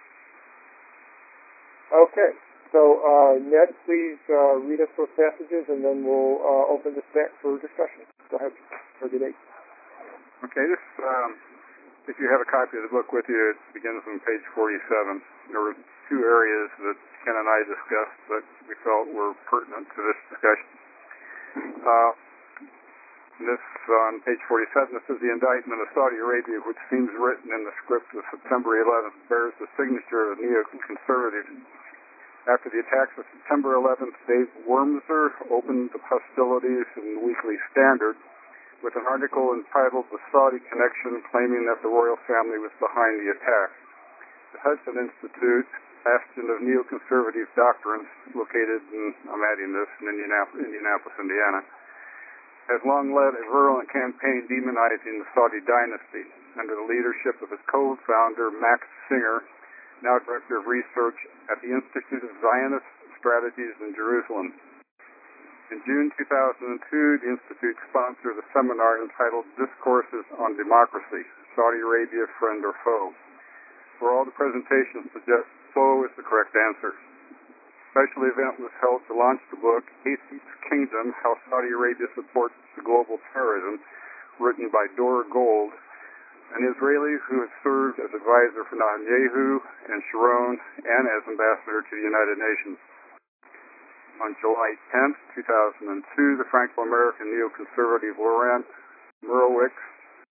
Okay. So, uh, Ned, please uh, read us those passages, and then we'll uh, open this back for discussion. Go ahead, for debate. Okay, this, um, if you have a copy of the book with you, it begins on page forty-seven. There were two areas that Ken and I discussed that we felt were pertinent to this discussion. Uh, this, on page forty-seven, this is the indictment of Saudi Arabia, which seems written in the script of September eleventh, bears the signature of neoconservatives. After the attacks of September eleventh, Dave Wormser opened hostilities in the Weekly Standard with an article entitled The Saudi Connection, claiming that the royal family was behind the attack. The Hudson Institute, bastion of neoconservative doctrines, located in, I'm adding this, in Indianapolis, Indianapolis, Indiana, has long led a virulent campaign demonizing the Saudi dynasty under the leadership of its co-founder, Max Singer, now Director of Research at the Institute of Zionist Strategies in Jerusalem. In June two thousand two, the Institute sponsored a seminar entitled Discourses on Democracy, Saudi Arabia, Friend or Foe, where all the presentations suggest foe is the correct answer. A special event was held to launch the book, Atheist Kingdom, How Saudi Arabia Supports the Global Terrorism, written by Dora Gold, an Israeli who has served as advisor for Netanyahu and Sharon and as ambassador to the United Nations. On July tenth, two thousand two, the Franco-American neoconservative Laurent Murowicz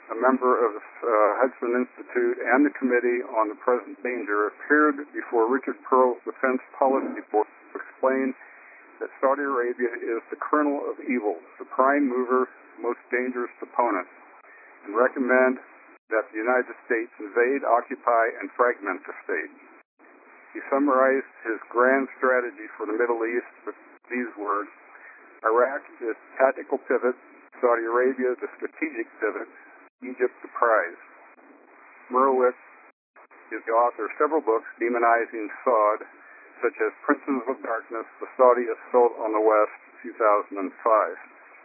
a member of the uh, Hudson Institute and the Committee on the Present Danger, appeared before Richard Pearl's Defense Policy Board to explain that Saudi Arabia is the kernel of evil, the prime mover, most dangerous opponent, and recommend that the United States invade, occupy, and fragment the state. He summarized his grand strategy for the Middle East with these words: Iraq is tactical pivot, Saudi Arabia the strategic pivot, Egypt the prize. Merowitz is the author of several books demonizing Saud, such as Princes of Darkness, The Saudi Assault on the West, two thousand five.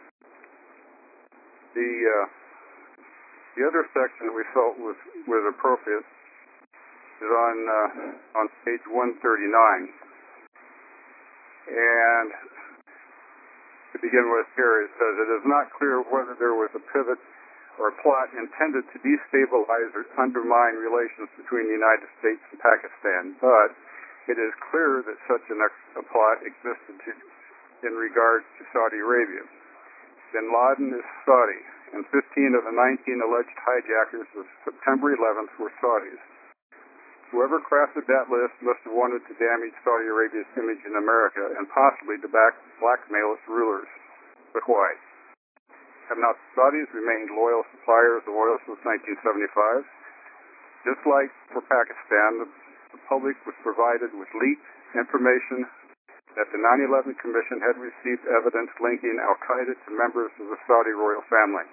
The uh, the other section we felt was, was appropriate is on uh, on page one thirty-nine. And to begin with here, it says, it is not clear whether there was a pivot or a plot intended to destabilize or undermine relations between the United States and Pakistan, but it is clear that such an ex- a plot existed to, in regard to Saudi Arabia. Bin Laden is Saudi, and fifteen of the nineteen alleged hijackers of September eleventh were Saudis. Whoever crafted that list must have wanted to damage Saudi Arabia's image in America and possibly to back blackmail its rulers. But why? Have not the Saudis remained loyal suppliers of oil since nineteen seventy-five? Just like for Pakistan, the, the public was provided with leaked information that the nine eleven Commission had received evidence linking Al-Qaeda to members of the Saudi royal family.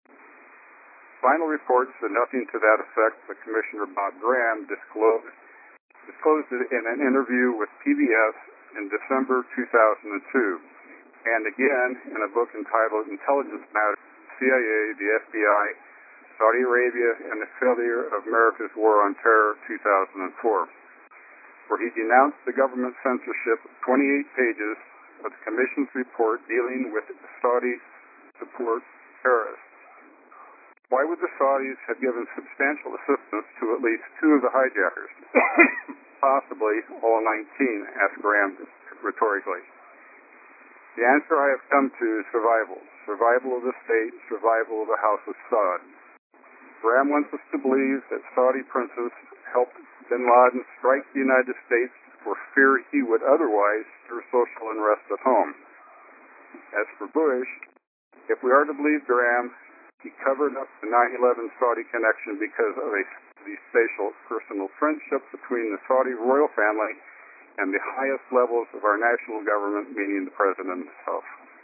Final reports said nothing to that effect, but Commissioner Bob Graham disclosed, disclosed it in an interview with P B S in December two thousand two, and again in a book entitled Intelligence Matters, C I A, the F B I, Saudi Arabia, and the Failure of America's War on Terror, two thousand four, where he denounced the government censorship of twenty-eight pages of the Commission's report dealing with Saudi support terrorists. Why would the Saudis have given substantial assistance to at least two of the hijackers? Possibly all nineteen, asked Graham rhetorically. The answer I have come to is survival. Survival of the state, survival of the House of Saud. Graham wants us to believe that Saudi princes helped bin Laden strike the United States for fear he would otherwise stir social unrest at home. As for Bush, if we are to believe Graham, he covered up the nine eleven Saudi connection because of a the spatial personal friendship between the Saudi royal family and the highest levels of our national government, meaning the president himself.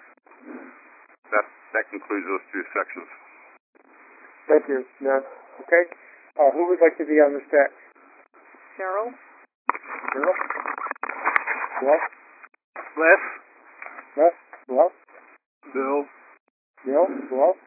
That that concludes those two sections. Thank you, Ned. Okay. Uh, who would like to be on this deck? Cheryl? Cheryl? Well? Les? Les? Well? Bill? Bill? Well?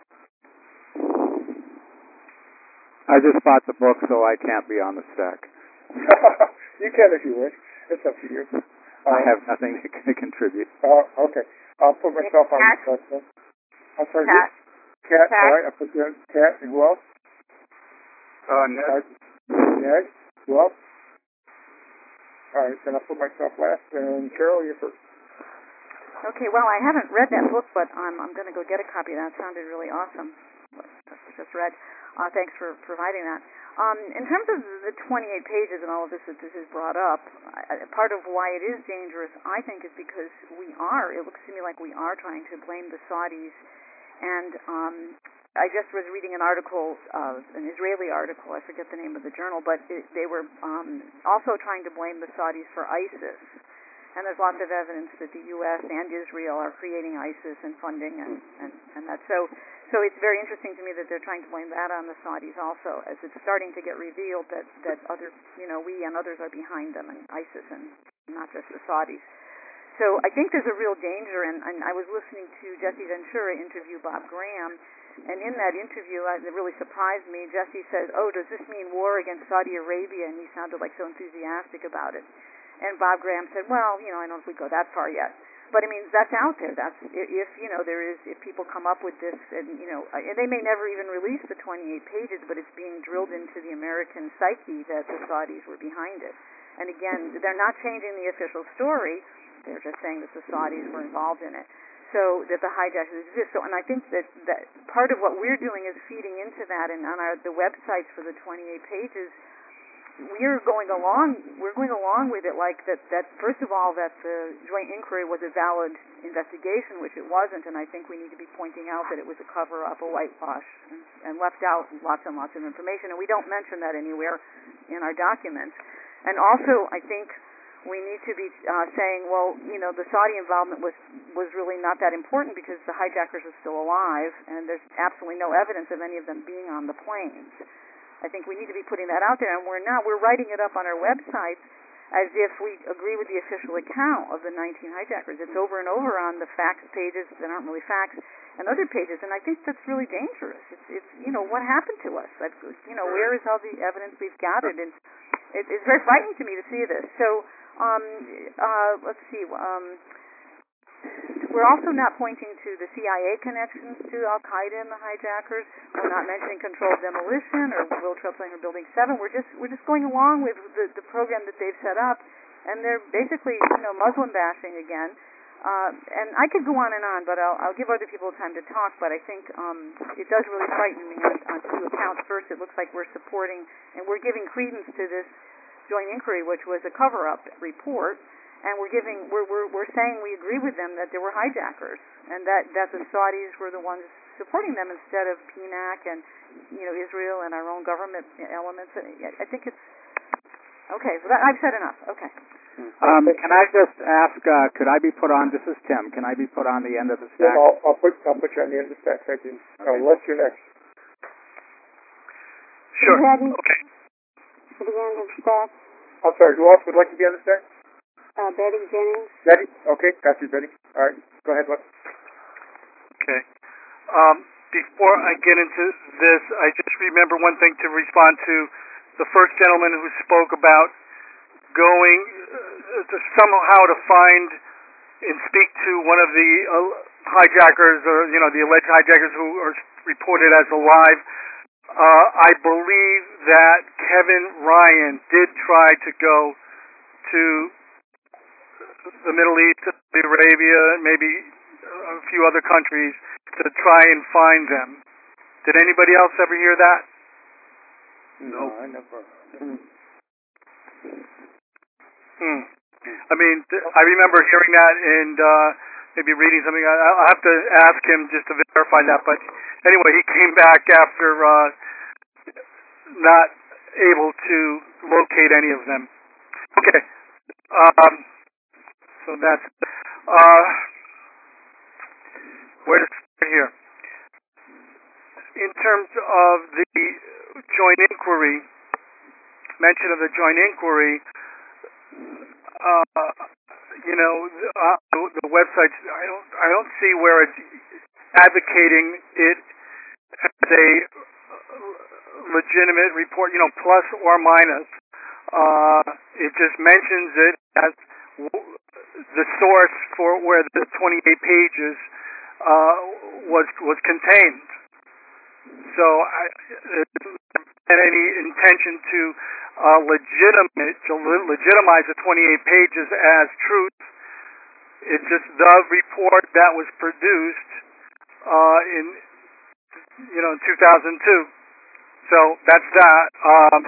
I just bought the book, so I can't be on the stack. You can if you wish. It's up to you. Uh, I have nothing to contribute. Uh, okay. I'll put myself on Cat. the section. I'm sorry. Cat. Cat. Cat. All right. I'll put you on Cat. And who else? Uh, Ned? Ned. Who else? All right. Then I'll put myself last. And Carol, you're first. Okay, well, I haven't read that book, but I'm, I'm going to go get a copy. That sounded really awesome. What I just read. Uh, thanks for providing that. Um, in terms of the twenty-eight pages and all of this that this is brought up, I, part of why it is dangerous, I think, is because we are, it looks to me like we are trying to blame the Saudis. And um, I just was reading an article, uh, an Israeli article, I forget the name of the journal, but it, they were um, also trying to blame the Saudis for ISIS. And there's lots of evidence that the U S and Israel are creating ISIS and funding and, and, and that. So so it's very interesting to me that they're trying to blame that on the Saudis also, as it's starting to get revealed that, that other, you know, we and others are behind them, and ISIS and not just the Saudis. So I think there's a real danger, and, and I was listening to Jesse Ventura interview Bob Graham, and in that interview, uh, it really surprised me. Jesse says, oh, does this mean war against Saudi Arabia? And he sounded like so enthusiastic about it. And Bob Graham said, well, you know, I don't know if we go that far yet. But, I mean, that's out there. That's if, you know, there is, if people come up with this, and, you know, and they may never even release the twenty-eight pages, but it's being drilled into the American psyche that the Saudis were behind it. And, again, they're not changing the official story. They're just saying that the Saudis were involved in it. so that the hijackers exist. So, and I think that, that part of what we're doing is feeding into that, and on our the websites for the twenty-eight pages, we're going along. We're going along with it like that. That first of all, that the joint inquiry was a valid investigation, which it wasn't, and I think we need to be pointing out that it was a cover-up, a whitewash, and, and left out lots and lots of information, and we don't mention that anywhere in our documents. And also, I think we need to be uh, saying, well, you know, the Saudi involvement was was really not that important because the hijackers are still alive, and there's absolutely no evidence of any of them being on the planes. I think we need to be putting that out there, and we're not. We're writing it up on our website as if we agree with the official account of the nineteen hijackers. It's over and over on the facts pages that aren't really facts and other pages, and I think that's really dangerous. It's, it's you know, what happened to us? I've, you know, where is all the evidence we've gathered? And it, it's very frightening to me to see this. So. Um, uh, let's see. Um, we're also not pointing to the C I A connections to Al Qaeda and the hijackers. We're not mentioning controlled demolition or World Trade Center Building Seven. We're just we're just going along with the, the program that they've set up, and they're basically you know Muslim bashing again. Uh, and I could go on and on, but I'll, I'll give other people time to talk. But I think um, it does really frighten me on, on two accounts. First, it looks like we're supporting and we're giving credence to this joint inquiry, which was a cover-up report, and we're giving, we're, we're we're saying we agree with them that there were hijackers, and that, that the Saudis were the ones supporting them instead of P NAC and you know Israel and our own government elements. I think it's okay. So that, I've said enough. Okay. Um, can I just ask? Uh, could I be put on? This is Tim. Can I be put on the end of the stack? Yeah, I'll, I'll put I'll put you on the end of the stack. Thank you. Okay. Uh, Les, you're next. Sure. Ready? Okay. To the end of the stack. I'm sorry, who else would like to be on the stack? Uh, Betty Jennings. Betty? Okay, got you, Betty. All right, go ahead, Les. Okay. Um, before I get into this, I just remember one thing to respond to the first gentleman who spoke about going uh, to somehow to find and speak to one of the uh, hijackers, or, you know, the alleged hijackers who are reported as alive. Uh, I believe that Kevin Ryan did try to go to the Middle East, Saudi Arabia, maybe a few other countries to try and find them. Did anybody else ever hear that? No, I never. Hmm. I mean, th- I remember hearing that and uh, maybe reading something. I- I'll have to ask him just to verify that. But anyway, he came back after uh, not able to locate any of them. Okay. Um, so that's uh, where to start here. In terms of the joint inquiry, mention of the joint inquiry, uh, you know, uh, the, the websites, I don't, I don't see where it's advocating it as a legitimate report, you know, plus or minus. Uh, it just mentions it as w- the source for where the twenty-eight pages uh, was was contained. So I had any intention to uh, legitimate to legitimize the twenty-eight pages as truth. It's just the report that was produced uh, in you know two thousand two. So that's that. Um,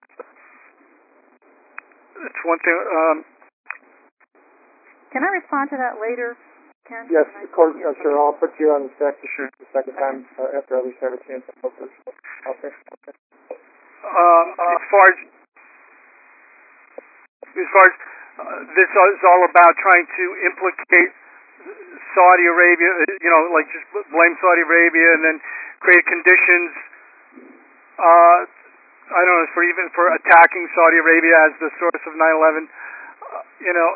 it's one thing. Um, Can I respond to that later, Ken? Yes, Can I- of course, uh, sure. I'll put you on the stack sure. the second time uh, after I at least have a chance to focus. Okay. Um, as far as as far as uh, this is all about trying to implicate Saudi Arabia, you know, like just blame Saudi Arabia and then create conditions. Uh, I don't know, for even for attacking Saudi Arabia as the source of nine eleven. Uh, you know,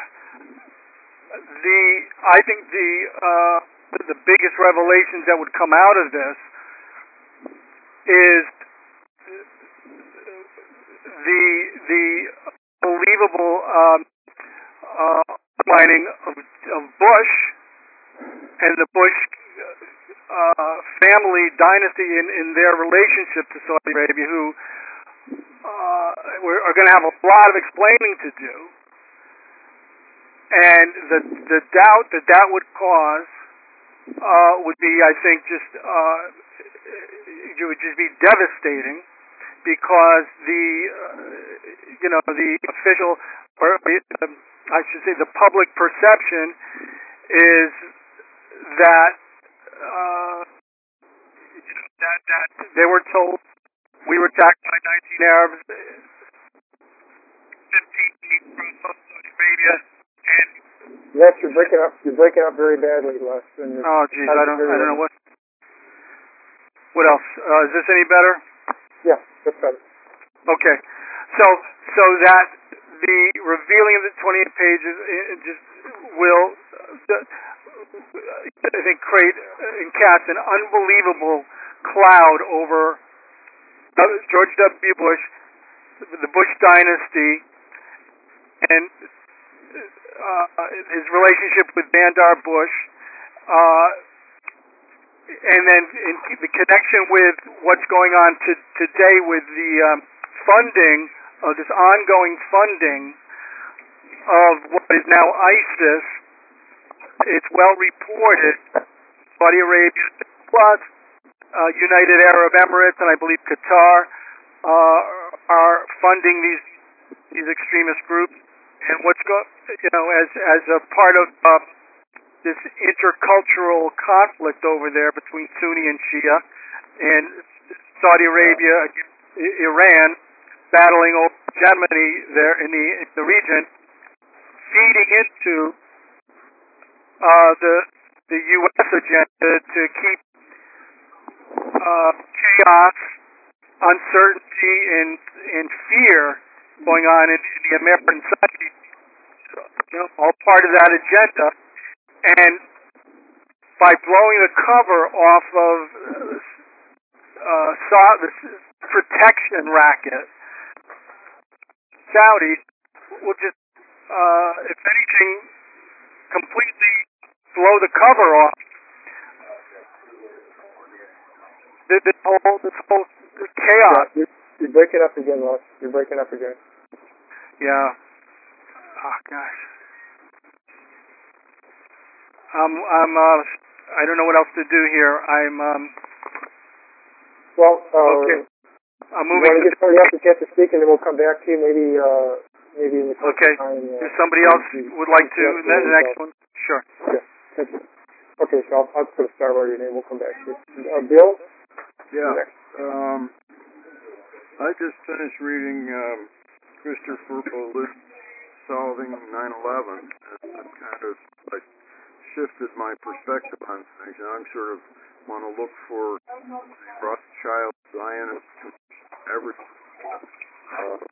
the I think the uh, the biggest revelations that would come out of this is the the believable um, uh, mining of, of Bush and the Bush uh, family dynasty in, in their relationship to Saudi Arabia, who uh, are going to have a lot of explaining to do. and the the doubt that that would cause uh, would be, I think, just uh, it would just be devastating, because the uh, you know the official, or uh, I should say, the public perception is that uh, you know, that that they were told we were attacked by nineteen Arabs, fifteen from Saudi Arabia, and Les, you're breaking up. You're breaking up very badly, Les. And oh, geez, I don't, I don't know what. What else? Uh, is this any better? Yeah, that's better. Okay, so so that the revealing of the twenty-eight pages it just will, uh, I think, create and cast an unbelievable cloud over George W. Bush, the Bush dynasty, and uh, his relationship with Bandar Bush, uh, and then in the connection with what's going on to, today with the um, funding, of this ongoing funding of what is now ISIS. It's well reported Saudi Arabia plus uh, United Arab Emirates and I believe Qatar uh, are funding these these extremist groups. And what's go you know as as a part of uh, this intercultural conflict over there between Sunni and Shia, and Saudi Arabia, Iran, battling over Germany there in the in the region, feeding into uh, the the U S agenda to keep uh, chaos, uncertainty, and and fear going on in, in the American society. You know, all part of that agenda. And by blowing the cover off of uh, Sa- the protection racket, Saudis will just, uh, if anything, completely blow the cover off this, this whole this whole chaos. Yeah, you're, you're breaking up again, Les. You're breaking up again. Yeah. Oh gosh. Um, I'm. Uh, I don't know what else to do here. I'm. Um, well, uh, okay. I'm you moving. want to To give somebody else a chance to speak, and then we'll come back to you. Maybe, uh, maybe in the course okay. of time. Uh, If somebody else would like to, and then the next one. Sure. Yeah. Thank you. Okay, so I'll, I'll put a star by your name. We'll come back to you. Uh, Bill. Yeah. Um, I just finished reading um, Christopher Bolin Solving nine eleven, and I'm kind of like shifted my perspective on things, and I'm sort of want to look for the Rothschild Zionist everything. Uh,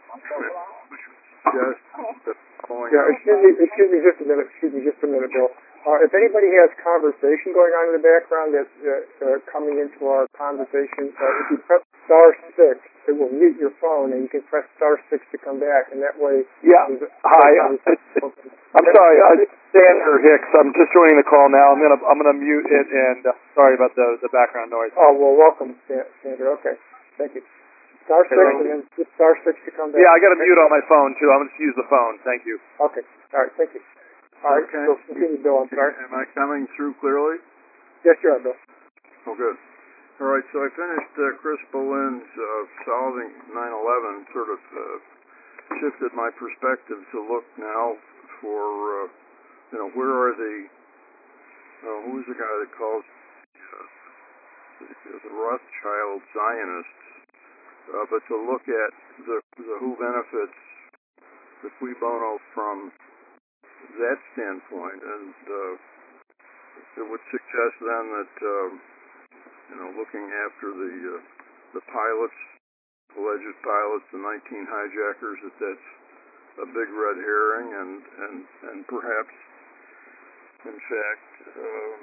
just the point. Yeah, excuse me, excuse me just a minute, excuse me just a minute, Bill. Uh, if anybody has conversation going on in the background that's uh, uh, coming into our conversation, uh, if you press star six, it will mute your phone, and you can press star six to come back, and that way... Yeah, hi, I'm sorry, uh, Sandra Hicks, I'm just joining the call now. I'm gonna I'm gonna mute it, and uh, sorry about the, the background noise. Oh, well, welcome, Sandra, okay, thank you. Star six, and then just star six to come back. Yeah, I got a mute on my phone, too. I'm going to use the phone, thank you. Okay, all right, thank you. All right, okay. so continue, Bill, I'm sorry. Am I coming through clearly? Yes, you are, Bill. Oh, good. All right, so I finished uh, Chris Bolin's uh, Solving nine eleven, sort of uh, shifted my perspective to look now for, uh, you know, where are the, uh, who's the guy that calls uh, the, the Rothschild Zionists, uh, but to look at the, the who benefits the cui bono from that standpoint, and uh, it would suggest then that um, you know, looking after the uh, the pilots, alleged pilots, the nineteen hijackers, that that's a big red herring, and and and perhaps, in fact, um,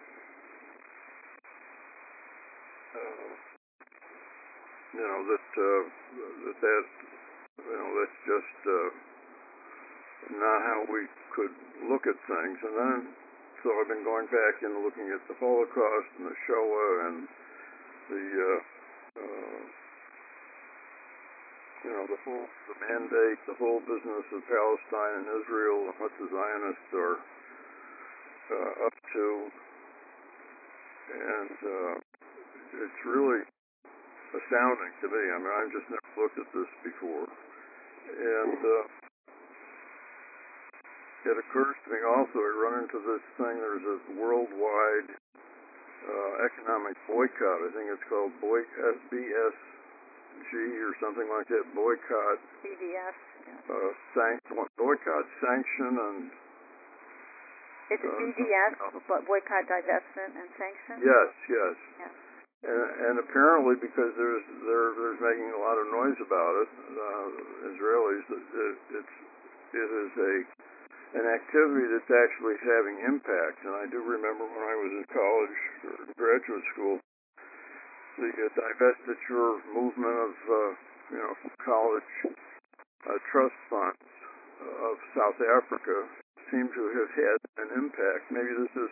uh, you know that uh, that that you know that's just uh, not how we could look at things. And then, so I've been going back and looking at the Holocaust and the Shoah and the uh, uh, you know, the whole the mandate, the whole business of Palestine and Israel, and what the Zionists are uh, up to, and uh, it's really astounding to me. I mean, I've just never looked at this before, and uh, it occurs to me also, I run into this thing. There's a worldwide uh, economic boycott. I think it's called boy B S G or something like that. Boycott. B D S. Yeah. Uh, sanc- boycott, sanction, and Is it uh, B D S? Bo- boycott, divestment, and sanction. yes, yes. Yeah. And, and apparently, because there's they're there's making a lot of noise about it, uh, Israelis, it, it, it's it is a an activity that's actually having impact. And I do remember when I was in college or graduate school, the uh, divestiture movement of uh, you know college uh, trust funds uh, of South Africa seemed to have had an impact. Maybe this is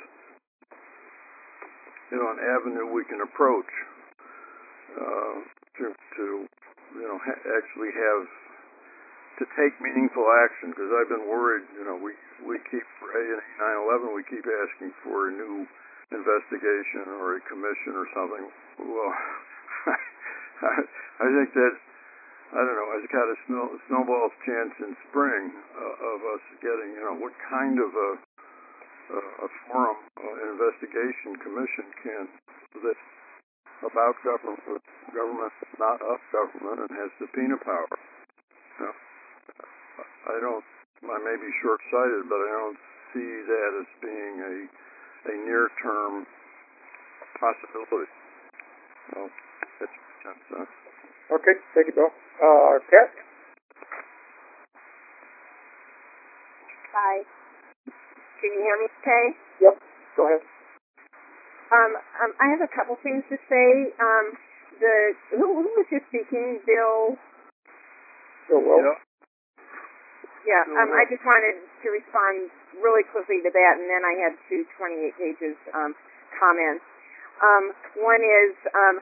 you know an avenue we can approach uh, to to you know ha- actually have to take meaningful action, because I've been worried, you know, we, we keep, in nine eleven, we keep asking for a new investigation or a commission or something. Well, I think that, I don't know, it's got a snow, snowball's chance in spring uh, of us getting, you know, what kind of a, a, a forum, uh, an investigation commission can, that about government, government, not of government, and has subpoena power. You know, I don't, I may be short-sighted, but I don't see that as being a, a near-term possibility. So, that's my sense. Huh? Okay, thank you, Bill. Uh, Pat? Hi. Can you hear me okay? Yep, go ahead. Um, um, I have a couple things to say. Um, the, who, who was just speaking? Bill? Bill Will? Yeah. Yeah, um, I just wanted to respond really quickly to that, and then I had two twenty-eight pages um, comments. Um, one is, um,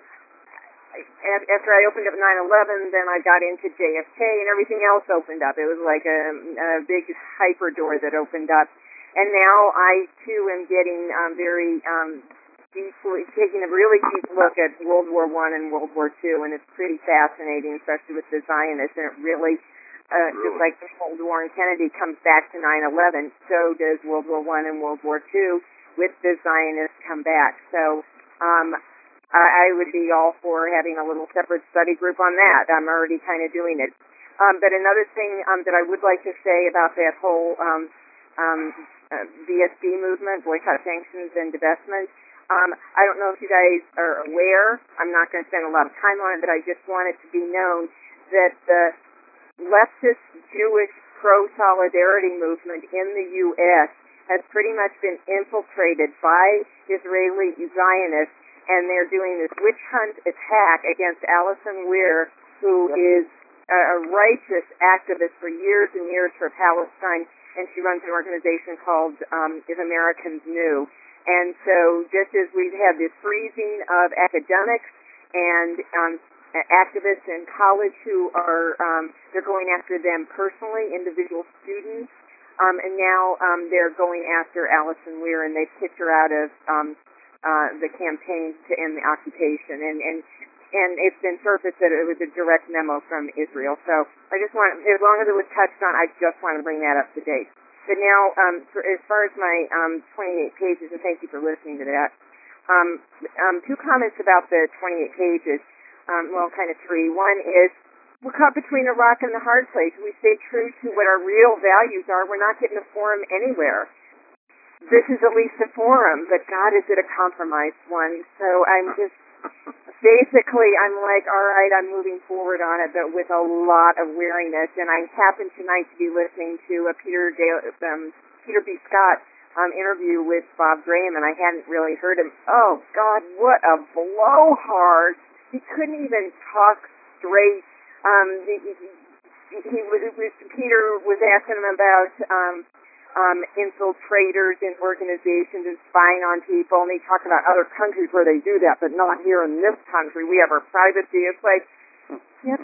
after I opened up nine eleven, then I got into J F K, and everything else opened up. It was like a, a big hyper door that opened up. And now I, too, am getting um, very um, deeply, taking a really deep look at World War One and World War Two, and it's pretty fascinating, especially with the Zionists, and it really... Uh, really? Just like the Cold War and Kennedy comes back to nine eleven, so does World War One and World War Two with the Zionists come back. So um, I, I would be all for having a little separate study group on that. I'm already kind of doing it. Um, but another thing um, that I would like to say about that whole um, um, uh, B S D movement, boycott, sanctions, and divestment, um, I don't know if you guys are aware. I'm not going to spend a lot of time on it, but I just want it to be known that the leftist Jewish pro-solidarity movement in the U S has pretty much been infiltrated by Israeli Zionists, and they're doing this witch hunt attack against Alison Weir, who is a righteous activist for years and years for Palestine, and she runs an organization called um, If Americans Knew. And so just as we've had this freezing of academics and um, activists in college who are, um, they're going after them personally, individual students, um, and now um, they're going after Alison Weir, and they've kicked her out of um, uh, the campaign to end the occupation. And, and, and it's been surfaced that it was a direct memo from Israel. So I just want, as long as it was touched on, I just want to bring that up to date. But now, um, for, as far as my um, twenty-eight pages, and thank you for listening to that, um, um, two comments about the twenty-eight pages. Um, well, kind of three. One is, we're caught between a rock and a hard place. We stay true to what our real values are. We're not getting a forum anywhere. This is at least a forum, but God, is it a compromised one? So I'm just, basically, I'm like, all right, I'm moving forward on it, but with a lot of weariness. And I happen tonight to be listening to a Peter, Dale, um, Peter B. Scott um, interview with Bob Graham, and I hadn't really heard him. Oh, God, what a blowhard. He couldn't even talk straight. Um, he, he, he was, Peter was asking him about um, um, infiltrators in organizations and spying on people, and he talked about other countries where they do that, but not here in this country. We have our privacy. It's like, get the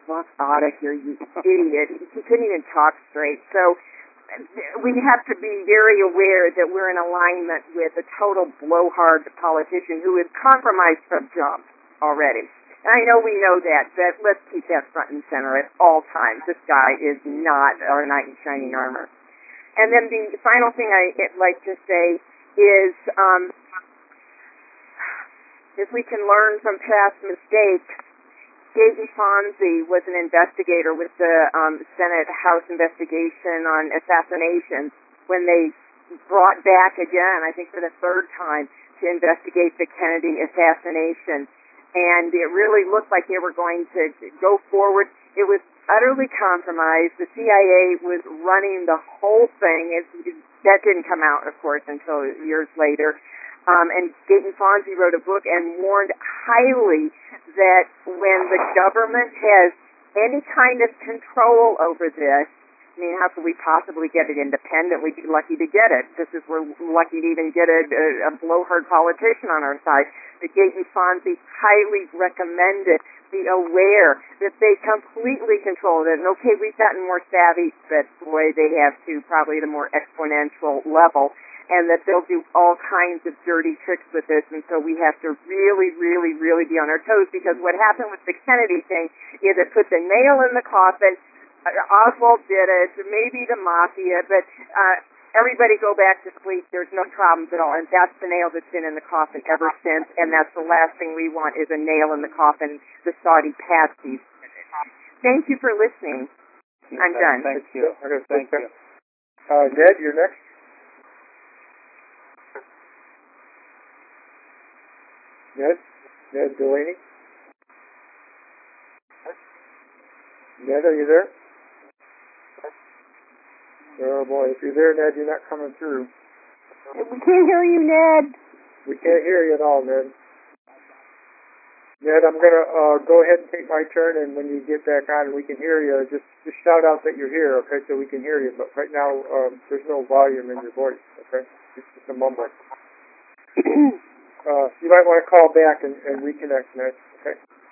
fuck out of here, you idiot. He couldn't even talk straight. So we have to be very aware that we're in alignment with a total blowhard politician who is compromised from jump already. And I know we know that, but let's keep that front and center at all times. This guy is not our knight in shining armor. And then the final thing I'd like to say is, um, if we can learn from past mistakes, Gaten Fonzie was an investigator with the um, Senate House investigation on assassinations when they brought back again, I think for the third time, to investigate the Kennedy assassination. And it really looked like they were going to go forward. It was utterly compromised. The C I A was running the whole thing. It, it, that didn't come out, of course, until years later. Um, and Gaten Fonzie wrote a book and warned highly that when the government has any kind of control over this, I mean, how could we possibly get it independent? We'd be lucky to get it. This is we're lucky to even get a, a, a blowhard politician on our side. But Gaten Fonzie highly recommended be aware that they completely control it. And okay, we've gotten more savvy, but boy, they have to probably at a more exponential level. And that they'll do all kinds of dirty tricks with this, and so we have to really, really, really be on our toes, because what happened with the Kennedy thing is it put the nail in the coffin. Uh, Oswald did it, maybe the mafia, but uh, everybody go back to sleep. There's no problems at all, and that's the nail that's been in the coffin ever since, and that's the last thing we want is a nail in the coffin, the Saudi patsies. Thank you for listening. I'm done. Thank you. Thank you. Uh, Ned, you're next. Ned? Ned Delaney? Ned, are you there? Oh boy, if you're there, Ned, you're not coming through. We can't hear you, Ned. We can't hear you at all, Ned. Ned, I'm gonna uh, go ahead and take my turn, and when you get back on and we can hear you, just just shout out that you're here, okay, so we can hear you. But right now, um, there's no volume in your voice, okay? It's just a mumble. Uh, you might want to call back and, and reconnect, Ned. Okay.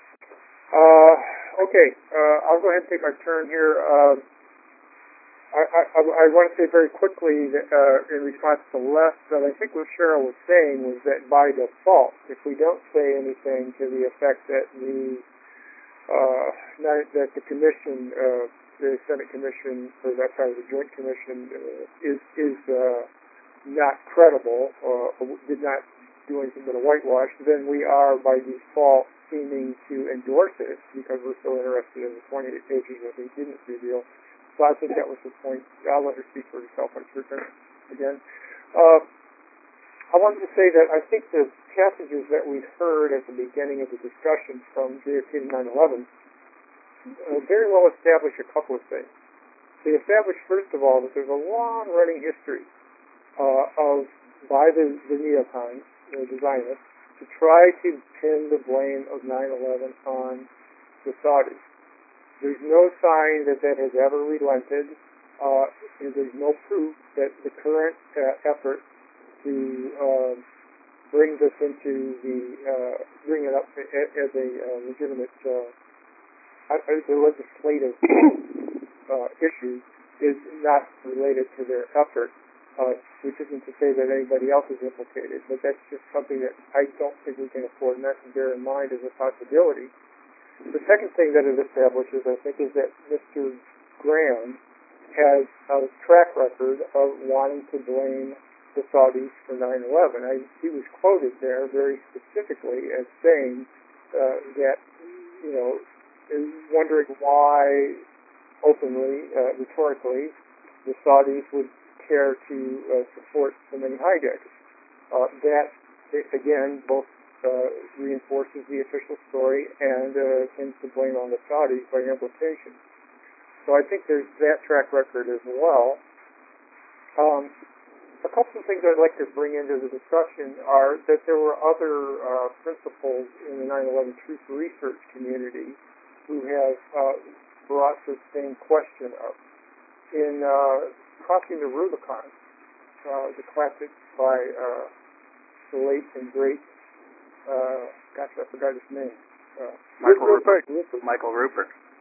Uh, okay. Uh, I'll go ahead and take my turn here. Uh, I, I, I want to say very quickly that, uh, in response to Les, that I think what Cheryl was saying was that by default, if we don't say anything to the effect that the uh, not, that the commission, uh, the Senate Commission, or that part of the Joint Commission, uh, is is uh, not credible, or did not do anything but a whitewash, then we are by default seeming to endorse it because we're so interested in the twenty-eight pages that they didn't reveal. So I think that was the point. I'll let her speak for herself on her turn again. Uh, I wanted to say that I think the passages that we heard at the beginning of the discussion from J F K to nine eleven uh, very well establish a couple of things. They establish, first of all, that there's a long-running history uh, of, by the, the neocons, the Zionists, to try to pin the blame of nine eleven on the Saudis. There's no sign that that has ever relented, uh, and there's no proof that the current uh, effort to uh, bring this into the, uh, bring it up as a uh, legitimate, uh, as a legislative uh, issue is not related to their effort. Uh, which isn't to say that anybody else is implicated, but that's just something that I don't think we can afford not to bear in mind as a possibility. The second thing that it establishes, I think, is that Mister Graham has a track record of wanting to blame the Saudis for nine eleven. I, he was quoted there very specifically as saying uh, that, you know, wondering why openly, uh, rhetorically, the Saudis would care to uh, support so many hijackers. Uh, that, again, both uh, reinforces the official story and uh, tends to blame on the Saudis by implication. So I think there's that track record as well. Um, a couple of things I'd like to bring into the discussion are that there were other uh, principals in the nine eleven truth research community who have uh, brought this same question up. In uh, Crossing the Rubicon, uh, the classic by uh, the late and great, uh, gosh, I forgot his name. Uh, Michael Rupert. Rupert. Michael Rupert.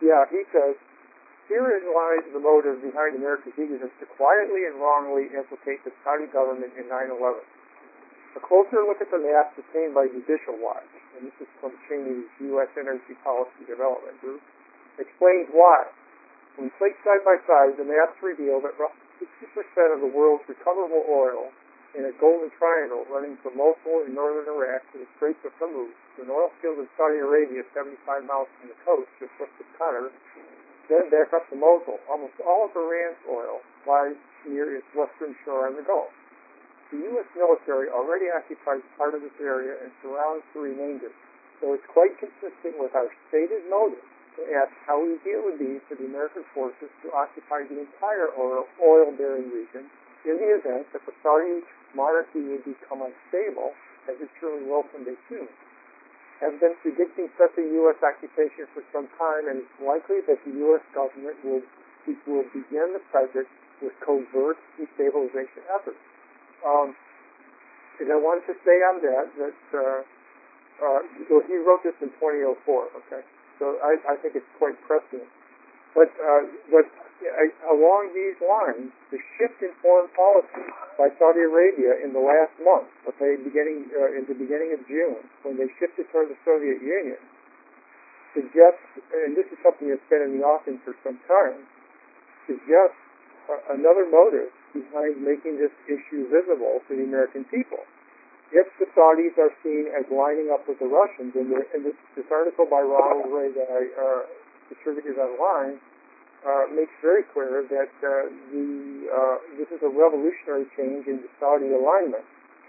Yeah, he says, herein lies the motive behind America's eagerness to quietly and wrongly implicate the Saudi government in nine eleven. A closer look at the maps obtained by Judicial Watch, and this is from Cheney's U S Energy Policy Development Group, explains why. When placed side by side, the maps reveal that roughly sixty percent of the world's recoverable oil in a golden triangle running from Mosul in northern Iraq to the Straits of Hormuz, to an oil field in Saudi Arabia seventy-five miles from the coast just west of Qatar, then back up to Mosul. Almost all of Iran's oil lies near its western shore on the Gulf. The U S military already occupies part of this area and surrounds the remainder, so it's quite consistent with our stated motive to ask how easy it would be for the American forces to occupy the entire oil, oil-bearing region in the event that the Saudi monarchy would become unstable, as it surely will someday soon. Have been predicting such a U S occupation for some time, and it's likely that the U S government will, will begin the project with covert destabilization efforts. Um, and I wanted to say on that that uh, uh, well, he wrote this in twenty oh four. Okay, so I, I think it's quite prescient. But uh, but uh, along these lines, the shift in foreign policy by Saudi Arabia in the last month, okay, beginning uh, in the beginning of June, when they shifted toward the Soviet Union, suggests, and this is something that's been in the offing for some time, suggests uh, another motive behind making this issue visible to the American people. If the Saudis are seen as lining up with the Russians, and, and this, this article by Ronald Ray that I uh, distributed online uh, makes very clear that uh, the uh, this is a revolutionary change in the Saudi alignment.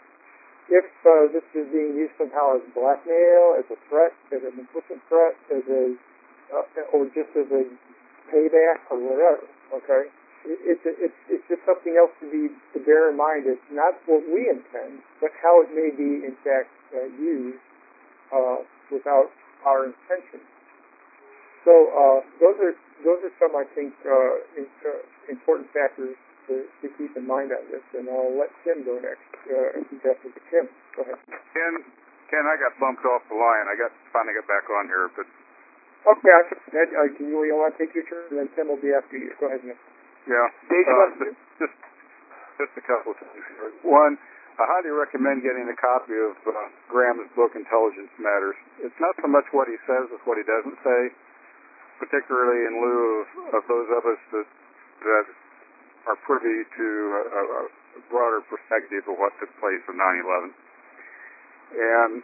If uh, this is being used somehow as blackmail, as a threat, as an implicit threat, as a uh, or just as a payback or whatever, okay? It's, it's, it's just something else to be to bear in mind. It's not what we intend, but how it may be, in fact, uh, used uh, without our intention. So uh, those are those are some, I think, uh, in, uh, important factors to, to keep in mind on this. And I'll let Tim go next. Uh, he's after the Tim. Go ahead. Ken, Ken, I got bumped off the line. I got finally got back on here, but okay. I, uh, can you, you want to take your turn, and then Tim will be after you. Go ahead, Nick. Yeah, uh, just just a couple of things. One, I highly recommend getting a copy of uh, Graham's book, Intelligence Matters. It's not so much what he says as what he doesn't say, particularly in lieu of, of those of us that that are privy to a, a broader perspective of what took place in nine eleven. And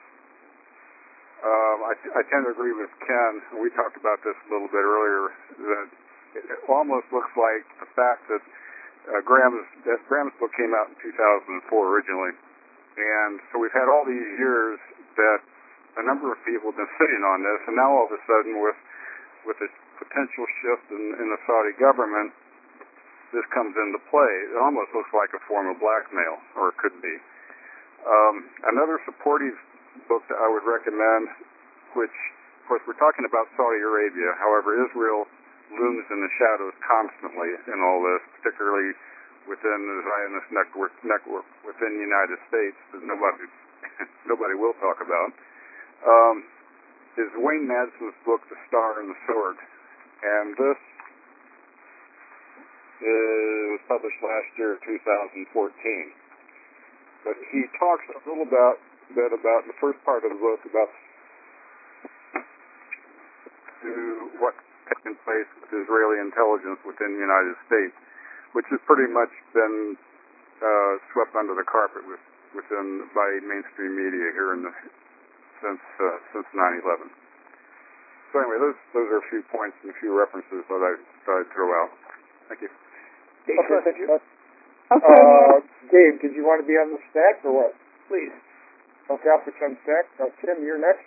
um, I, I tend to agree with Ken. We talked about this a little bit earlier, that it almost looks like the fact that uh, Graham's, that Graham's book came out in two thousand four originally, and so we've had all these years that a number of people have been sitting on this, and now all of a sudden with with this potential shift in, in the Saudi government, this comes into play. It almost looks like a form of blackmail, or it could be. Um, another supportive book that I would recommend, which, of course, we're talking about Saudi Arabia. However, Israel looms in the shadows constantly in all this, particularly within the Zionist network, network within the United States that nobody nobody will talk about. Um, is Wayne Madsen's book, The Star and the Sword, and this is, was published last year, two thousand fourteen. But he talks a little about, bit about in the first part of the book about to what taken place with Israeli intelligence within the United States, which has pretty much been uh, swept under the carpet with, within by mainstream media here in the since uh, since nine eleven. So anyway, those those are a few points and a few references that I thought I'd throw out. Thank you. Okay, thank you. Okay. Uh, Dave, did you want to be on the stack or what? Please. Okay, I'll put you on the stack. Uh, Tim, you're next.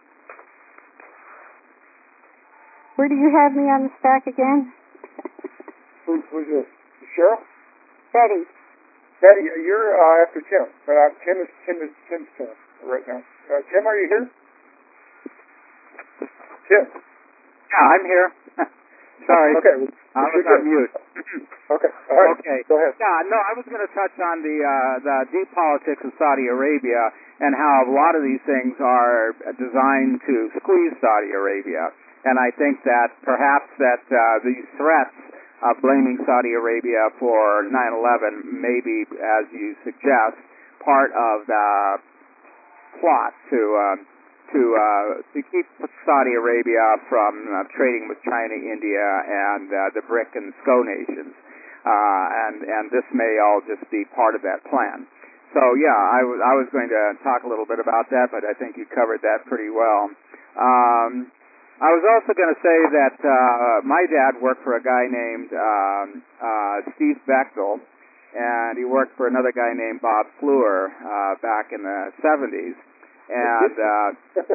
Where do you have me on the stack again? Who's, who's this? Cheryl? Betty. Betty, you're uh, after Tim. But uh, Tim is Tim is Tim's turn right now. Uh, Tim, are you here? Tim. Yeah, I'm here. Sorry. Okay. I was on mute. Okay. All right. Okay. Go ahead. Yeah, no, I was going to touch on the uh, the deep politics of Saudi Arabia and how a lot of these things are designed to squeeze Saudi Arabia. And I think that perhaps that uh, these threats of blaming Saudi Arabia for nine eleven may be, as you suggest, part of the plot to um, to uh, to keep Saudi Arabia from uh, trading with China, India, and uh, the BRIC and SCO nations. Uh, and and this may all just be part of that plan. So yeah, I, w- I was going to talk a little bit about that, but I think you covered that pretty well. Um, I was also going to say that uh, my dad worked for a guy named um, uh, Steve Bechtel, and he worked for another guy named Bob Fleur uh, back in the seventies. And uh,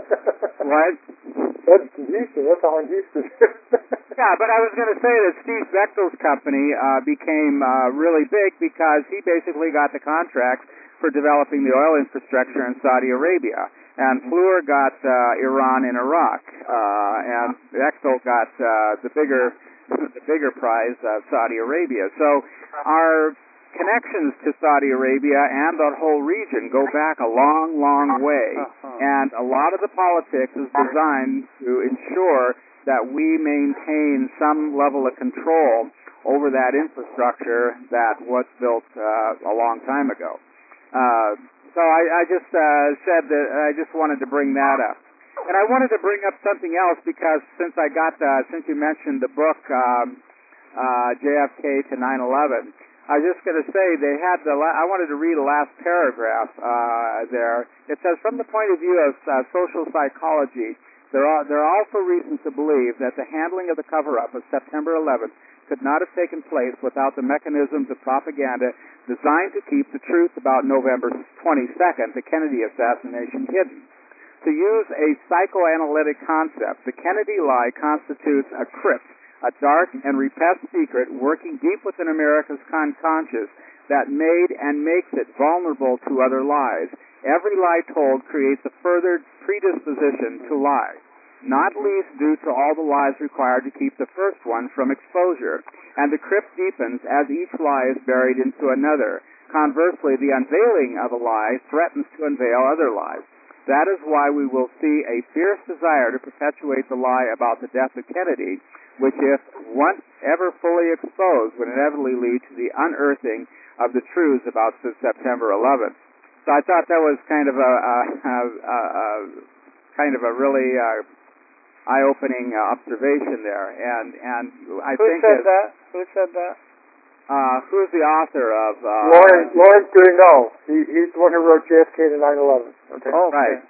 what? That's in Houston. That's all in Houston. Yeah, but I was going to say that Steve Bechtel's company uh, became uh, really big because he basically got the contract for developing the oil infrastructure in Saudi Arabia. And Fleur got uh, Iran and Iraq, uh, and Bechtel got uh, the bigger the bigger prize of Saudi Arabia. So our connections to Saudi Arabia and that whole region go back a long, long way. And a lot of the politics is designed to ensure that we maintain some level of control over that infrastructure that was built uh, a long time ago. Uh, so I, I just uh, said that I just wanted to bring that up. And I wanted to bring up something else because since I got uh, since you mentioned the book um, uh, J F K to nine eleven, I was just going to say they had the. La- I wanted to read a last paragraph uh, there. It says, from the point of view of uh, social psychology, there are there are also reasons to believe that the handling of the cover-up of September eleventh could not have taken place without the mechanisms of propaganda designed to keep the truth about November twenty-second, the Kennedy assassination, hidden. To use a psychoanalytic concept, the Kennedy lie constitutes a crypt, a dark and repressed secret working deep within America's conscience that made and makes it vulnerable to other lies. Every lie told creates a further predisposition to lie, not least due to all the lies required to keep the first one from exposure. And the crypt deepens as each lie is buried into another. Conversely, the unveiling of a lie threatens to unveil other lies. That is why we will see a fierce desire to perpetuate the lie about the death of Kennedy, which, if once ever fully exposed, would inevitably lead to the unearthing of the truths about September eleventh. So I thought that was kind of a, a, a, a, a kind of a really uh, eye-opening uh, observation there, and and I Who think said that, that? Who said that? Uh, who's the author of uh, Lawrence Lawrence Durinot. He, he's the one who wrote J F K to nine eleven. Okay. Oh, right.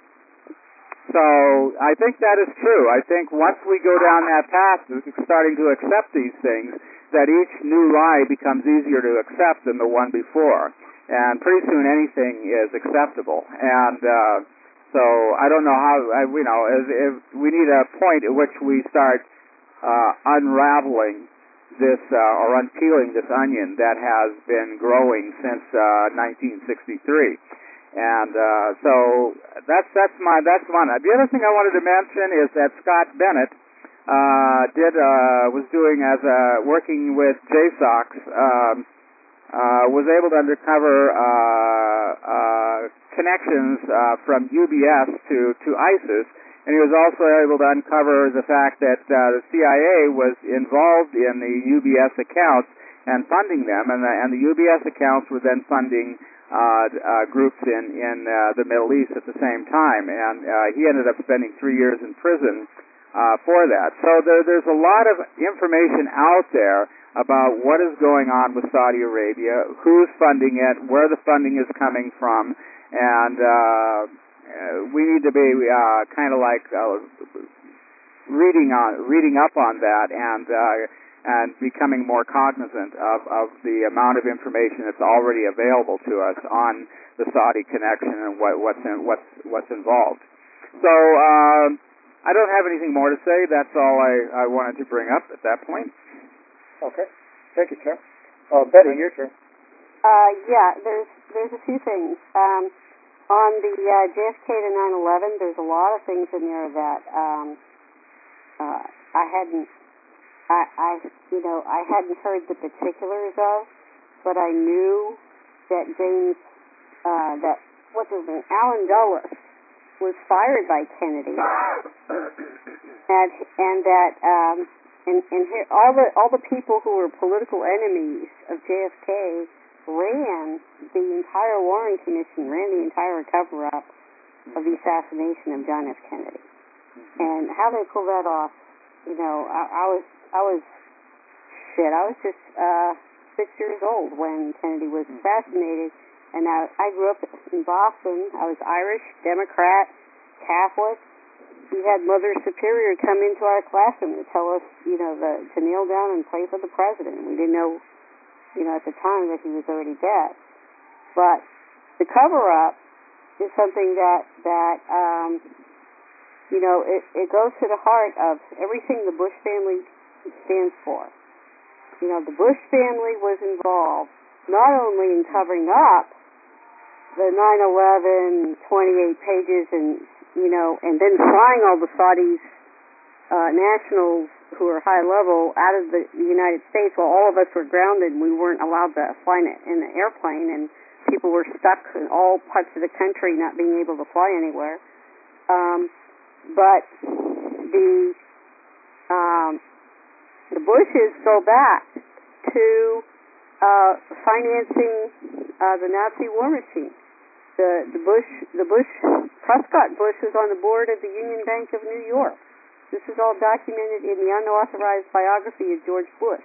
So I think that is true. I think once we go down that path, starting to accept these things, that each new lie becomes easier to accept than the one before, and pretty soon anything is acceptable. And uh, so I don't know how. I, you know, if, if we need a point at which we start uh, unraveling this uh, or unpeeling this onion that has been growing since uh, nineteen sixty-three. And uh, so that's that's my that's one. The other thing I wanted to mention is that Scott Bennett uh, did uh, was doing as a working with J SOX um, uh, was able to uncover uh, uh, connections uh, from U B S to to ISIS, and he was also able to uncover the fact that uh, the C I A was involved in the U B S accounts and funding them, and the, and the U B S accounts were then funding Uh, uh, groups in in uh, the Middle East at the same time, and uh, he ended up spending three years in prison uh, for that. So there, there's a lot of information out there about what is going on with Saudi Arabia, who's funding it, where the funding is coming from, and uh, we need to be uh, kind of like uh, reading on reading up on that and. Uh, and becoming more cognizant of, of the amount of information that's already available to us on the Saudi connection and what, what's in, what's what's involved. So um, I don't have anything more to say. That's all I, I wanted to bring up at that point. Okay. Thank you, Tim. Uh, Betty, your turn. Uh, yeah, there's there's a few things. Um, on the uh, J F K to nine eleven, there's a lot of things in there that um, uh, I hadn't. I, I, you know, I hadn't heard the particulars of, but I knew that James, uh, that, what's his name, Alan Dulles was fired by Kennedy. and and that um, and and here, all the all the people who were political enemies of J F K ran the entire Warren Commission, ran the entire cover-up of the assassination of John F. Kennedy. And how they pulled that off, you know, I, I was I was shit. I was just uh, six years old when Kennedy was assassinated, and I, I grew up in Boston. I was Irish, Democrat, Catholic. We had Mother Superior come into our classroom to tell us, you know, the, to kneel down and pray for the president. We didn't know, you know, at the time that he was already dead. But the cover-up is something that, that um, you know, it, it goes to the heart of everything the Bush family stands for. You know, the Bush family was involved not only in covering up the nine eleven twenty-eight pages and, you know, and then flying all the Saudis, uh, nationals who are high level out of the, the United States while all of us were grounded and we weren't allowed to fly in, in the airplane, and people were stuck in all parts of the country not being able to fly anywhere. Um, but the um, the Bushes go back to uh, financing uh, the Nazi war machine. The the Bush the Bush Prescott Bush was on the board of the Union Bank of New York. This is all documented in the unauthorized biography of George Bush,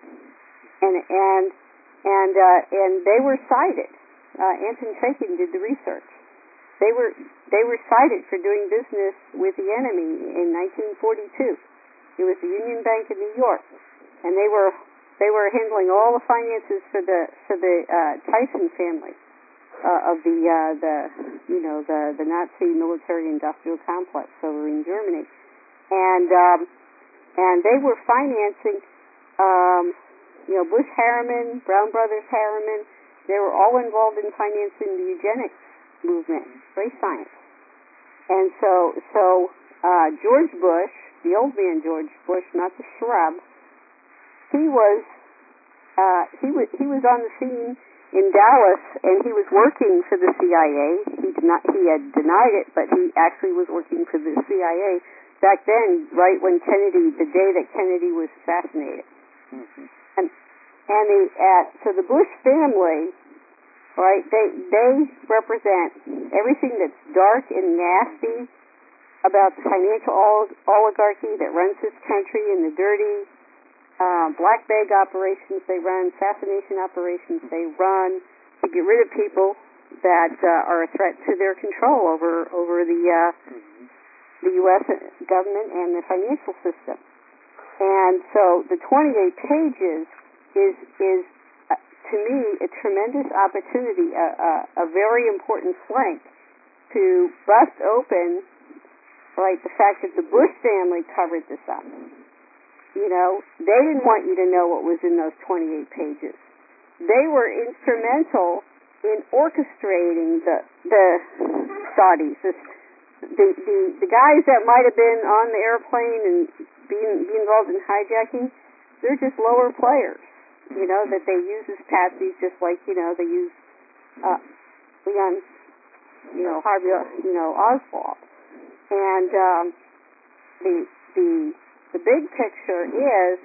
and and and uh, and they were cited. Uh, Anton Chaikin did the research. They were they were cited for doing business with the enemy in nineteen forty-two. It was the Union Bank of New York, and they were they were handling all the finances for the for the uh, Tyson family. Uh, of the uh, the you know the the Nazi military industrial complex over in Germany, and um, and they were financing um, you know Bush Harriman, Brown Brothers Harriman. They were all involved in financing the eugenics movement, race science, and so so uh, George Bush, the old man George Bush, not the shrub, he was uh, he was he was on the scene in Dallas, and he was working for the C I A. He did not, he had denied it, but he actually was working for the C I A back then, right when Kennedy, the day that Kennedy was assassinated. Mm-hmm. And and the at so the Bush family, right? They they represent everything that's dark and nasty about the financial oligarchy that runs this country, and the dirty Uh, black bag operations they run, assassination operations they run to get rid of people that uh, are a threat to their control over over the uh, mm-hmm. the U S government and the financial system. And so the twenty-eight pages is is uh, to me a tremendous opportunity, a, a, a very important flank to bust open, right, the fact that the Bush family covered this up. You know, they didn't want you to know what was in those twenty-eight pages. They were instrumental in orchestrating the the Saudis, the the the, the guys that might have been on the airplane and being be involved in hijacking. They're just lower players, you know, that they use as patsies, just like you know they use uh, Leon, you know, Harvey, you know, Oswald, and um, the the. The big picture is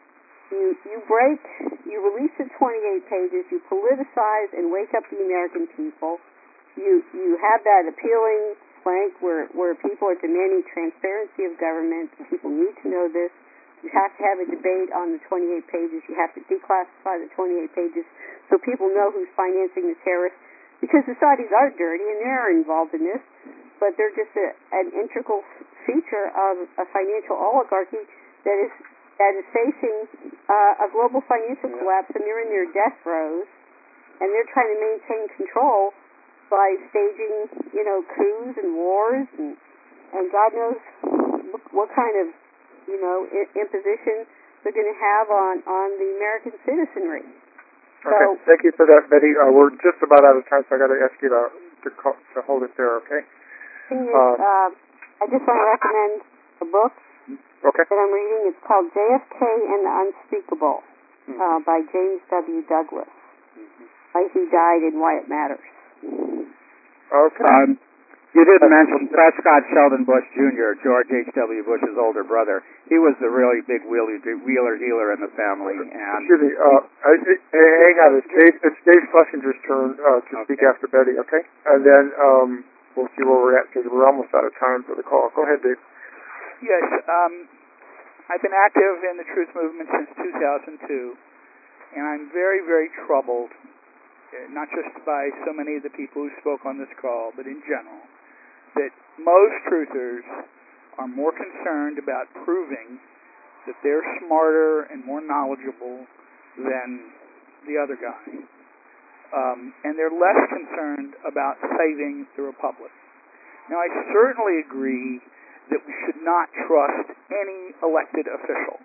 you you break, you release the twenty-eight pages, you politicize and wake up the American people. You you have that appealing flank where, where people are demanding transparency of government. People need to know this. You have to have a debate on the twenty-eight pages. You have to declassify the twenty-eight pages so people know who's financing the terrorists. Because the Saudis are dirty and they're involved in this, but they're just a, an integral feature of a financial oligarchy that is that is facing uh, a global financial collapse, and they're in their death throes, and they're trying to maintain control by staging, you know, coups and wars, and and God knows what kind of, you know, imposition they're going to have on on the American citizenry. Okay, so, thank you for that, Betty. Uh, we're just about out of time, so I got to ask you to to, call, to hold it there, okay? Thing is, Um, uh, I just want to recommend a book okay. that I'm reading. It's called J F K and the Unspeakable mm-hmm. uh, by James W. Douglas. Mm-hmm. Why He Died and Why It Matters. Okay. Um, You didn't mention Prescott Sheldon Bush Junior, George H W. Bush's older brother. He was the really big wheeler wheeler dealer in the family. And excuse me, uh, I, I, hang on. It's Dave. It's Dave Schlesinger's turn uh, to Okay. speak after Betty. Okay, and then um, we'll see where we're at because we're almost out of time for the call. Go ahead, Dave. Yes, um, I've been active in the truth movement since two thousand two, and I'm very, very troubled, uh, not just by so many of the people who spoke on this call, but in general, that most truthers are more concerned about proving that they're smarter and more knowledgeable than the other guy. Um, and they're less concerned about saving the Republic. Now, I certainly agree that we should not trust any elected official.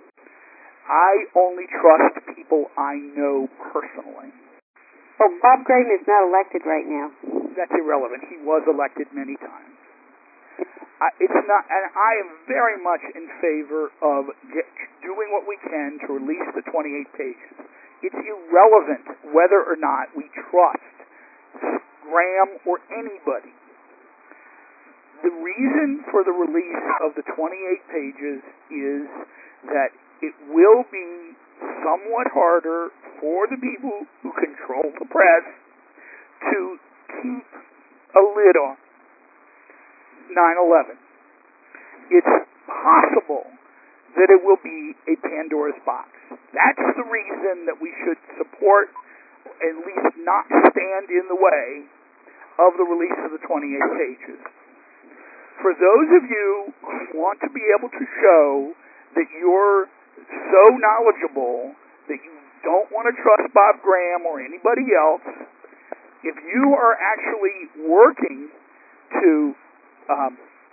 I only trust people I know personally. Oh, Bob Graham is not elected right now. That's irrelevant. He was elected many times. I, it's not, and I am very much in favor of get, doing what we can to release the twenty-eight pages. It's irrelevant whether or not we trust Graham or anybody. The reason for the release of the twenty-eight pages is that it will be somewhat harder for the people who control the press to keep a lid on nine eleven. It's possible that it will be a Pandora's box. That's the reason that we should support, at least not stand in the way of the release of the twenty-eight pages. For those of you who want to be able to show that you're so knowledgeable that you don't want to trust Bob Graham or anybody else, if you are actually working to um,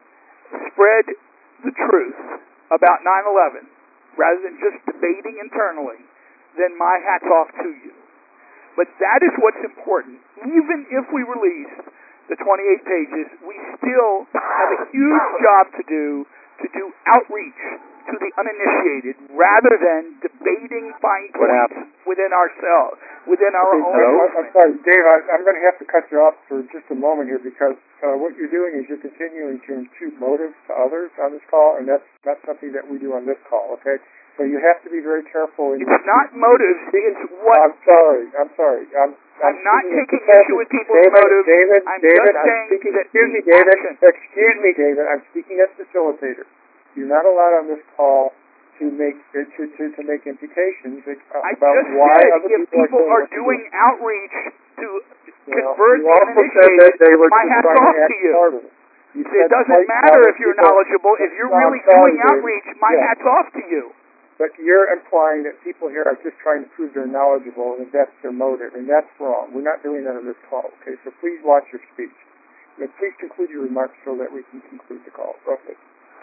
spread the truth about nine eleven rather than just debating internally, then my hat's off to you. But that is what's important. Even if we release the twenty-eight pages, we still have a huge job to do to do outreach to the uninitiated rather than debating fine points within ourselves, within our Okay, own Dave, movement. I'm sorry, Dave. I, I'm going to have to cut you off for just a moment here because uh, what you're doing is you're continuing to impute motives to others on this call, and that's not something that we do on this call. Okay, so you have to be very careful. In It's not motives. It's what. I'm sorry. I'm sorry. I'm. I'm not taking because issue with it's- people's David, motives. David, I'm David, just I'm saying speaking, that excuse me, the David. action- Excuse me, David. I'm speaking as facilitator. You're not allowed on this call to make to to, to make imputations uh, I about just why said other if people, people are are doing outreach to You know, convert you the also said that uninitiated, they were my just hat's trying off to act to you. smarter. You It said doesn't twice matter now if you're people- knowledgeable. If you're No, I'm really sorry, doing David. outreach, my Yeah. hat's off to you. But you're implying that people here are just trying to prove they're knowledgeable and that's their motive, and that's wrong. We're not doing that on this call, okay? So please watch your speech. And please conclude your remarks so that we can conclude the call. Go ahead.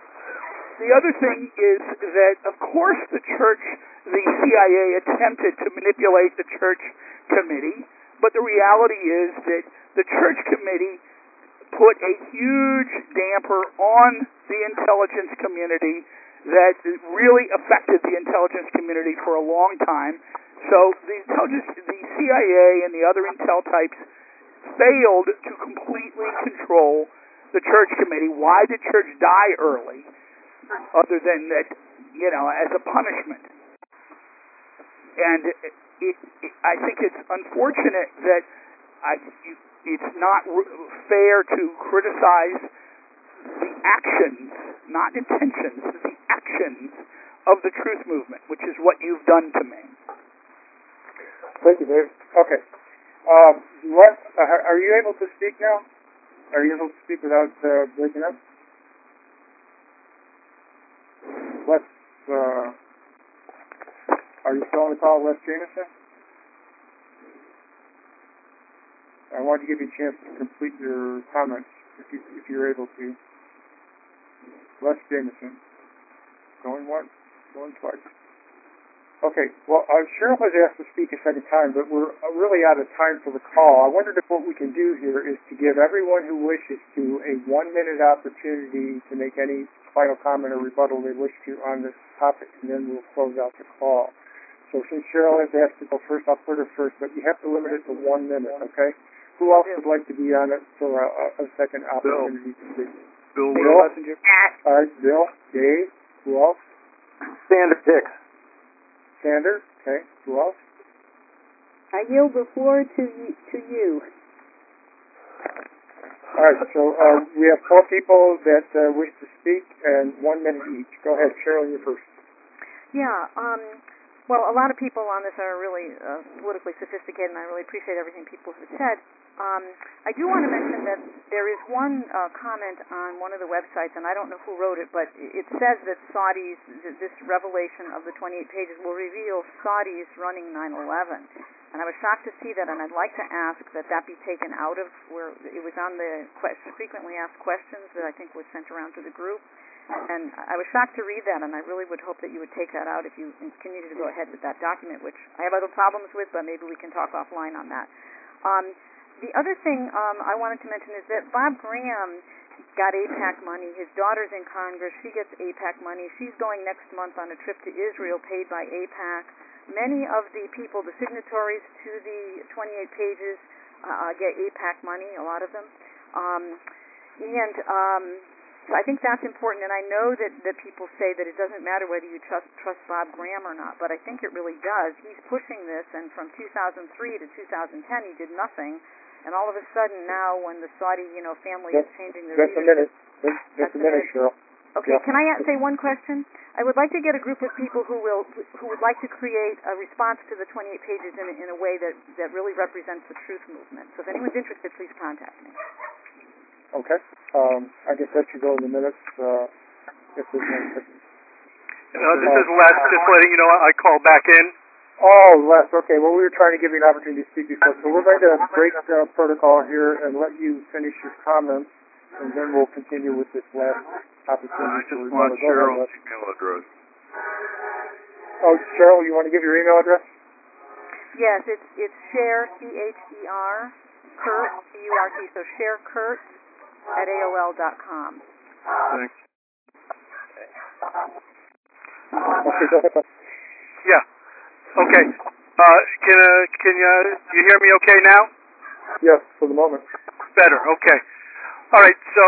The other thing is that, of course, the church, the C I A attempted to manipulate the church committee, but the reality is that the church committee put a huge damper on the intelligence community that really affected the intelligence community for a long time. So the intelligence, the C I A and the other intel types failed to completely control the church committee. Why did church die early? Other than that, you know, as a punishment. And it, it, it, I think it's unfortunate that I, it's not fair to criticize the actions, not intentions, the actions of the truth movement, which is what you've done to me. Thank you, Dave. Okay. Um, what, uh, are you able to speak now? Are you able to speak without uh, breaking up? Let's, uh, are you still on the call, Les Jameson? I want to give you a chance to complete your comments, if, you, if you're able to. Les Jameson. Going once, going twice. Okay, well, uh, Cheryl has asked to speak a second time, but we're really out of time for the call. I wondered if what we can do here is to give everyone who wishes to a one-minute opportunity to make any final comment or rebuttal they wish to on this topic, and then we'll close out the call. So since Cheryl has asked to go first, I'll put her first, but you have to limit it to one minute, okay? Who else would like to be on it for a, a second opportunity to speak? Bill Bill? Messenger. All right, Bill, Dave, who else? Sander Hicks. Sander, okay, who else? I yield the floor to you, to you. All right, so uh, we have four people that uh, wish to speak, and one minute each. Go ahead, Cheryl, you're first. Yeah, um, well, a lot of people on this are really uh, politically sophisticated, and I really appreciate everything people have said. Um, I do want to mention that there is one uh, comment on one of the websites, and I don't know who wrote it, but it says that Saudis, this revelation of the twenty-eight pages will reveal Saudis running nine eleven. And I was shocked to see that, and I'd like to ask that that be taken out of where it was on the question, frequently asked questions that I think was sent around to the group. And I was shocked to read that, and I really would hope that you would take that out if you continue to go ahead with that document, which I have other problems with, but maybe we can talk offline on that. Um, the other thing um, I wanted to mention is that Bob Graham got A PAC money. His daughter's in Congress. She gets A PAC money. She's going next month on a trip to Israel paid by A PAC. Many of the people, the signatories to the twenty-eight pages, uh, get A PAC money, a lot of them. Um, and um, so I think that's important. And I know that, that people say that it doesn't matter whether you trust, trust Bob Graham or not, but I think it really does. He's pushing this, and from two thousand three to two thousand ten, he did nothing. And all of a sudden now, when the Saudi, you know, family Just, is changing their just a minute. Just, just That's a minute, Cheryl. Okay, Yeah. can I say one question? I would like to get a group of people who will who would like to create a response to the twenty-eight pages in a, in a way that, that really represents the truth movement. So if anyone's interested, please contact me. Okay. Um, I guess that should go in the minutes. Uh, if there's no questions. Uh, this is Les, just letting you know I called back in. Oh, Les. Okay. Well, we were trying to give you an opportunity to speak before, so we're going to break uh, protocol here and let you finish your comments, and then we'll continue with this last opportunity. I just for want rebuttal. Go ahead, Cheryl's Les. email address. Oh, Cheryl, you want to give your email address? Yes, it's it's share C H E R Kurt C U R T. So share Kurt at A O L dot com. Thanks. Okay, go ahead. Yeah. Okay. Uh, can uh, can you you hear me okay now? Yes, for the moment. Better. Okay. All right. So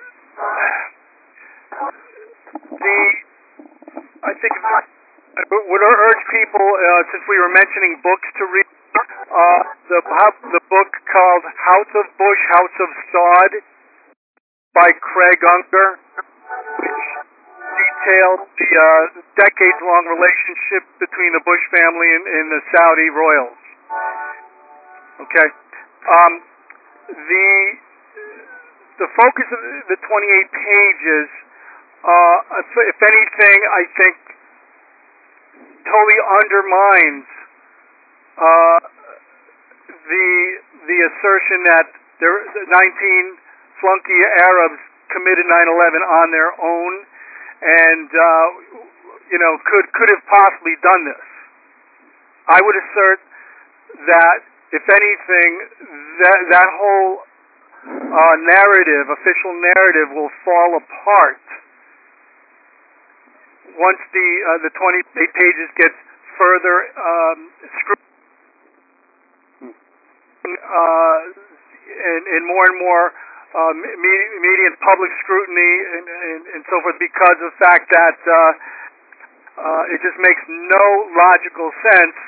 the I think I would urge people, uh, since we were mentioning books, to read uh, the the book called House of Bush, House of Saud by Craig Unger, which detailed the uh, decades-long relationship between the Bush family and, and the Saudi royals. Okay. Um, the the focus of the twenty-eight pages, uh, if, if anything, I think totally undermines uh, the the assertion that there nineteen flunky Arabs committed nine eleven on their own, and uh, you know could could have possibly done this. I would assert that, if anything, that that whole uh, narrative, official narrative, will fall apart once the uh, the twenty-eight pages gets further um, scrutinized uh, and, and more and more uh, media, media and public scrutiny and, and, and so forth, because of the fact that uh, uh, it just makes no logical sense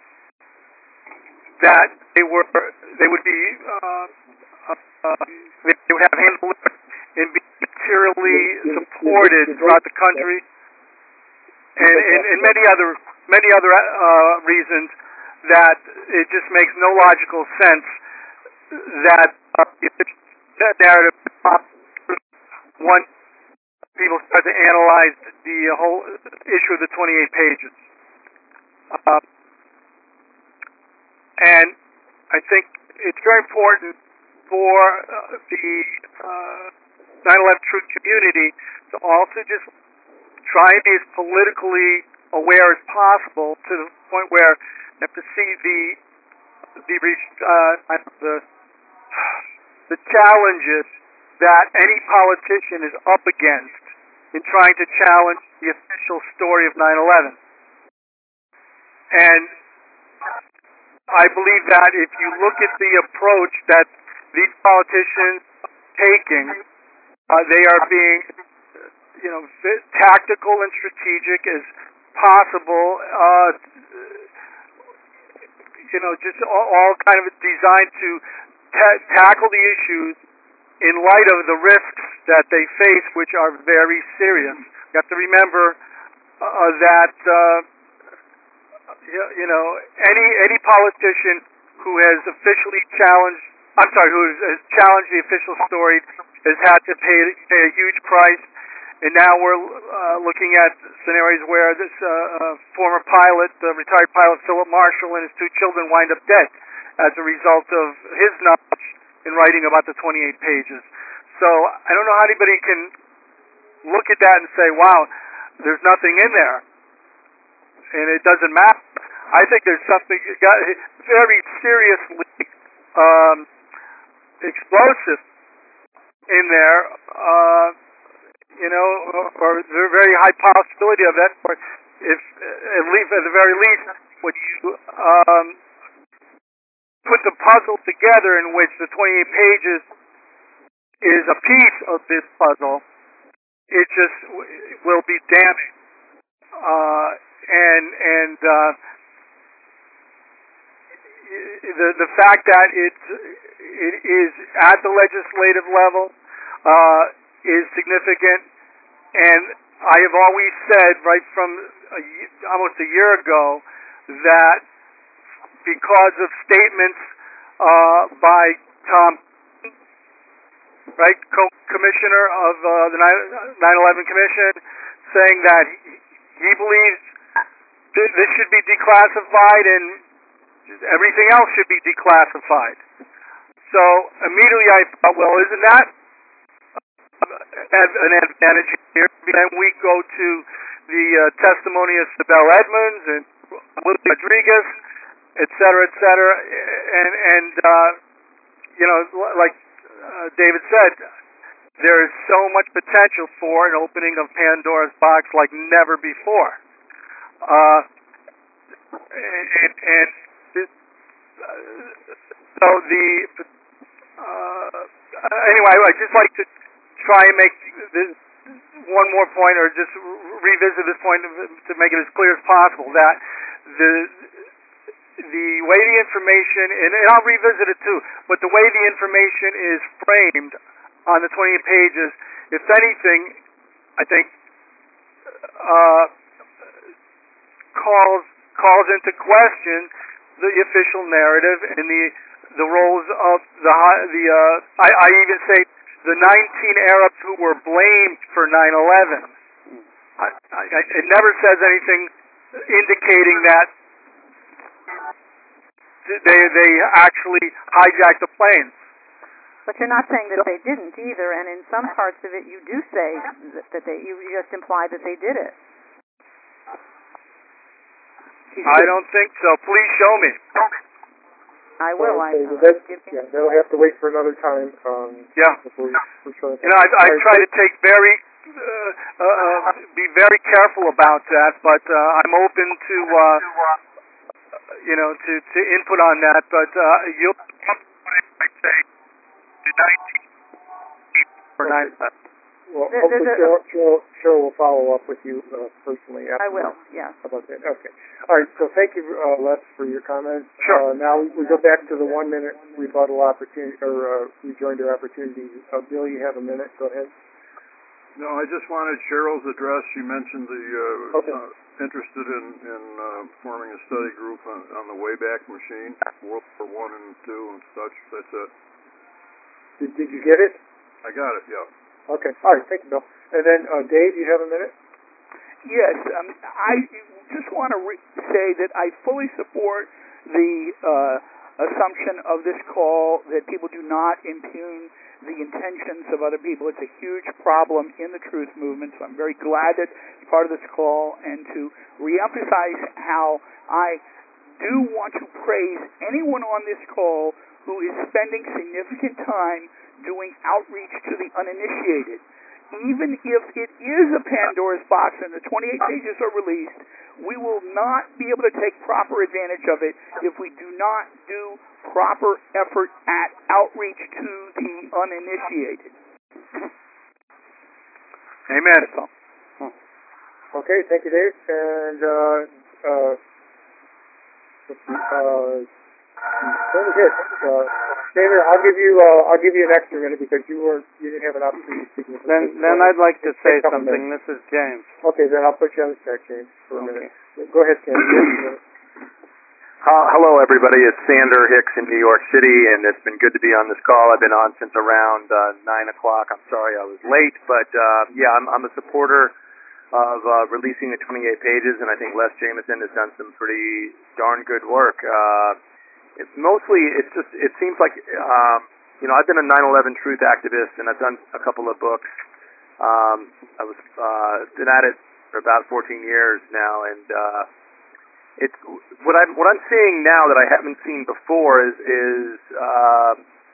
that they were they would be uh, uh, they would have handled and be materially supported throughout the country, and, and, and many other many other uh, reasons that it just makes no logical sense that uh, that narrative once people start to analyze the whole issue of the twenty-eight pages. Uh, And I think it's very important for uh, the uh, nine eleven truth community to also just try and be as politically aware as possible, to the point where you have to see the the uh, the the challenges that any politician is up against in trying to challenge the official story of nine eleven. And I believe that if you look at the approach that these politicians taking, uh, they are being, you know, tactical and strategic as possible. Uh, you know, just all, all kind of designed to ta- tackle the issues in light of the risks that they face, which are very serious. You have to remember uh, that, uh, you know, any any politician who has officially challenged, I'm sorry, who has challenged the official story has had to pay, pay a huge price. And now we're uh, looking at scenarios where this uh, uh, former pilot, uh, retired pilot Philip Marshall, and his two children wind up dead as a result of his knowledge in writing about the twenty-eight pages. So I don't know how anybody can look at that and say, wow, there's nothing in there, and it doesn't matter. I think there's something very seriously um, explosive in there. Uh, You know, or there's a very high possibility of that. Or if, at least, at the very least, when you um, put the puzzle together, in which the twenty-eight pages is a piece of this puzzle, it just w- will be damning. Uh, and and uh, the the fact that it it is at the legislative level uh, is significant. And I have always said, right from a, almost a year ago, that because of statements uh, by Tom, right, co-commissioner of uh, the nine eleven Commission, saying that he, he believes th- this should be declassified and everything else should be declassified. So immediately I thought, well, isn't that an advantage here? Then we go to the uh, testimony of Sibel Edmonds and Willie Rodriguez, et cetera, et cetera, and and uh, you know, like uh, David said, there is so much potential for an opening of Pandora's box like never before. Uh, and, and this, uh, so the uh, anyway, I'd just like to try and make this one more point, or just revisit this point to make it as clear as possible, that the the way the information, and, and I'll revisit it too, but the way the information is framed on the twenty-eight pages, if anything, I think uh, calls calls into question the official narrative and the the roles of the the uh, I, I even say the nineteen Arabs who were blamed for nine eleven. I, I, it never says anything indicating that they they actually hijacked the planes. But you're not saying that they didn't either, and in some parts of it you do say that, that they, you just imply that they did it. I don't think so. Please show me. I will. Well, I okay, uh, that's, give yeah, that'll have to wait for another time. Um, Yeah. Before we, we're sure You know, I, I try to take very, uh, uh, be very careful about that, but uh, I'm open to, uh, you know, to, to input on that. But uh, you'll, I say, the nineteen or nine. Well, There- hopefully there's a- Cheryl, Cheryl, Cheryl will follow up with you uh, personally. I After will. Yeah. about that. Okay. All right. So thank you, uh, Les, for your comments. Sure. Uh, now we, we go back to the one-minute rebuttal opportunity, or uh, rejoinder opportunity. Uh, Bill, you have a minute. Go ahead. No, I just wanted Cheryl's address. She mentioned the uh, Okay. uh, interested in in uh, forming a study group on, on the Wayback Machine, World War One and Two and such. That's it. Did, did you get it? I got it. Yeah. Okay. All right. Thank you, Bill. And then uh, Dave, you have a minute. Yes, um, I just want to re- say that I fully support the uh, assumption of this call that people do not impugn the intentions of other people. It's a huge problem in the truth movement, so I'm very glad that it's part of this call, and to reemphasize how I do want to praise anyone on this call who is spending significant time doing outreach to the uninitiated. even if it is a Pandora's box and the twenty-eight pages are released, we will not be able to take proper advantage of it if we do not do proper effort at outreach to the uninitiated. Amen. Okay, thank you, Dave. And uh, uh, uh, that was it. Uh, Sandra, I'll give you uh, I'll give you an extra minute because you were you didn't have an opportunity to speak. Then then I'd like to say something. This is James. Okay, then I'll put you on the track, James, for a Okay. minute. Go ahead, Sandra. Uh, hello, everybody. It's Sander Hicks in New York City, and it's been good to be on this call. I've been on since around uh, nine o'clock. I'm sorry I was late, but uh, yeah, I'm, I'm a supporter of uh, releasing the twenty-eight pages, and I think Les Jameson has done some pretty darn good work. Uh, it's mostly, it's just, it seems like, um, you know, I've been a nine eleven truth activist, and I've done a couple of books. Um, I was uh, been at it for about fourteen years now, and uh, it's what I'm what I'm seeing now that I haven't seen before is is uh,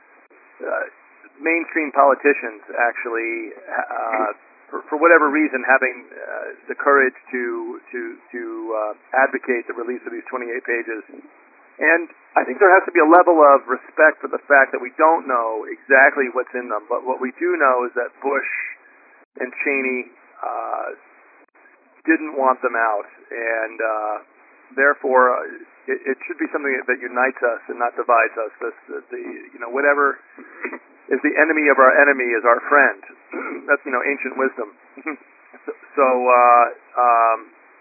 uh, mainstream politicians actually, uh, for, for whatever reason, having uh, the courage to to to uh, advocate the release of these twenty-eight pages. And I think there has to be a level of respect for the fact that we don't know exactly what's in them, but what we do know is that Bush and Cheney uh, didn't want them out, and uh, therefore uh, it, it should be something that unites us and not divides us. This, the, the you know whatever is the enemy of our enemy is our friend. That's you know ancient wisdom. so so uh, um,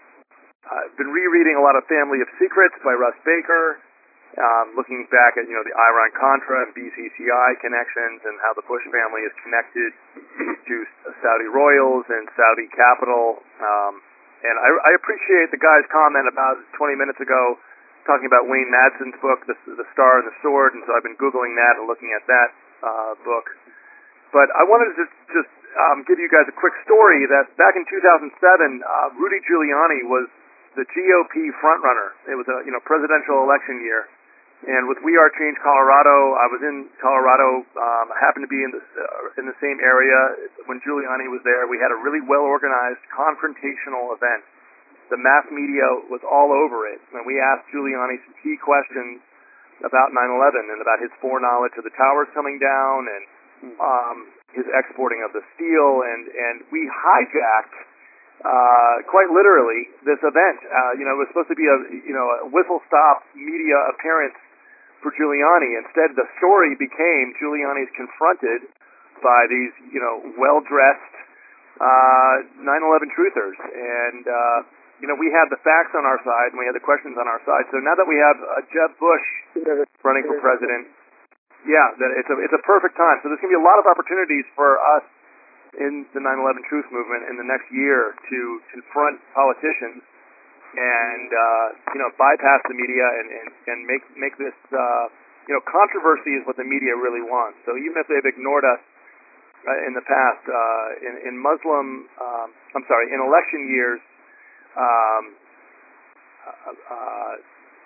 I've been rereading a lot of Family of Secrets by Russ Baker. Um, looking back at, you know, the Iran-Contra and B C C I connections and how the Bush family is connected to Saudi royals and Saudi capital. Um, and I, I appreciate the guy's comment about twenty minutes ago talking about Wayne Madsen's book, The, the Star and the Sword, and so I've been Googling that and looking at that uh, book. But I wanted to just, just um, give you guys a quick story that back in two thousand seven, uh, Rudy Giuliani was the G O P frontrunner. It was a, you know, presidential election year. And with We Are Change Colorado, I was in Colorado. Um, I happened to be in the uh, in the same area when Giuliani was there. We had a really well organized confrontational event. The mass media was all over it, and we asked Giuliani some key questions about nine eleven and about his foreknowledge of the towers coming down and um, his exporting of the steel, and and we hijacked uh, quite literally this event. Uh, you know, it was supposed to be a you know a whistle stop media appearance for Giuliani. Instead, the story became Giuliani's confronted by these, you know, well-dressed uh, nine eleven truthers. And, uh, you know, we had the facts on our side and we had the questions on our side. So now that we have uh, Jeb Bush running for president, yeah, that it's a it's a perfect time. So there's going to be a lot of opportunities for us in the nine eleven truth movement in the next year to confront politicians and uh, you know bypass the media and, and, and make make this uh, you know controversy is what the media really wants. So even if they've ignored us uh, in the past, uh, in, in Muslim, um, I'm sorry, in election years, um, uh, uh,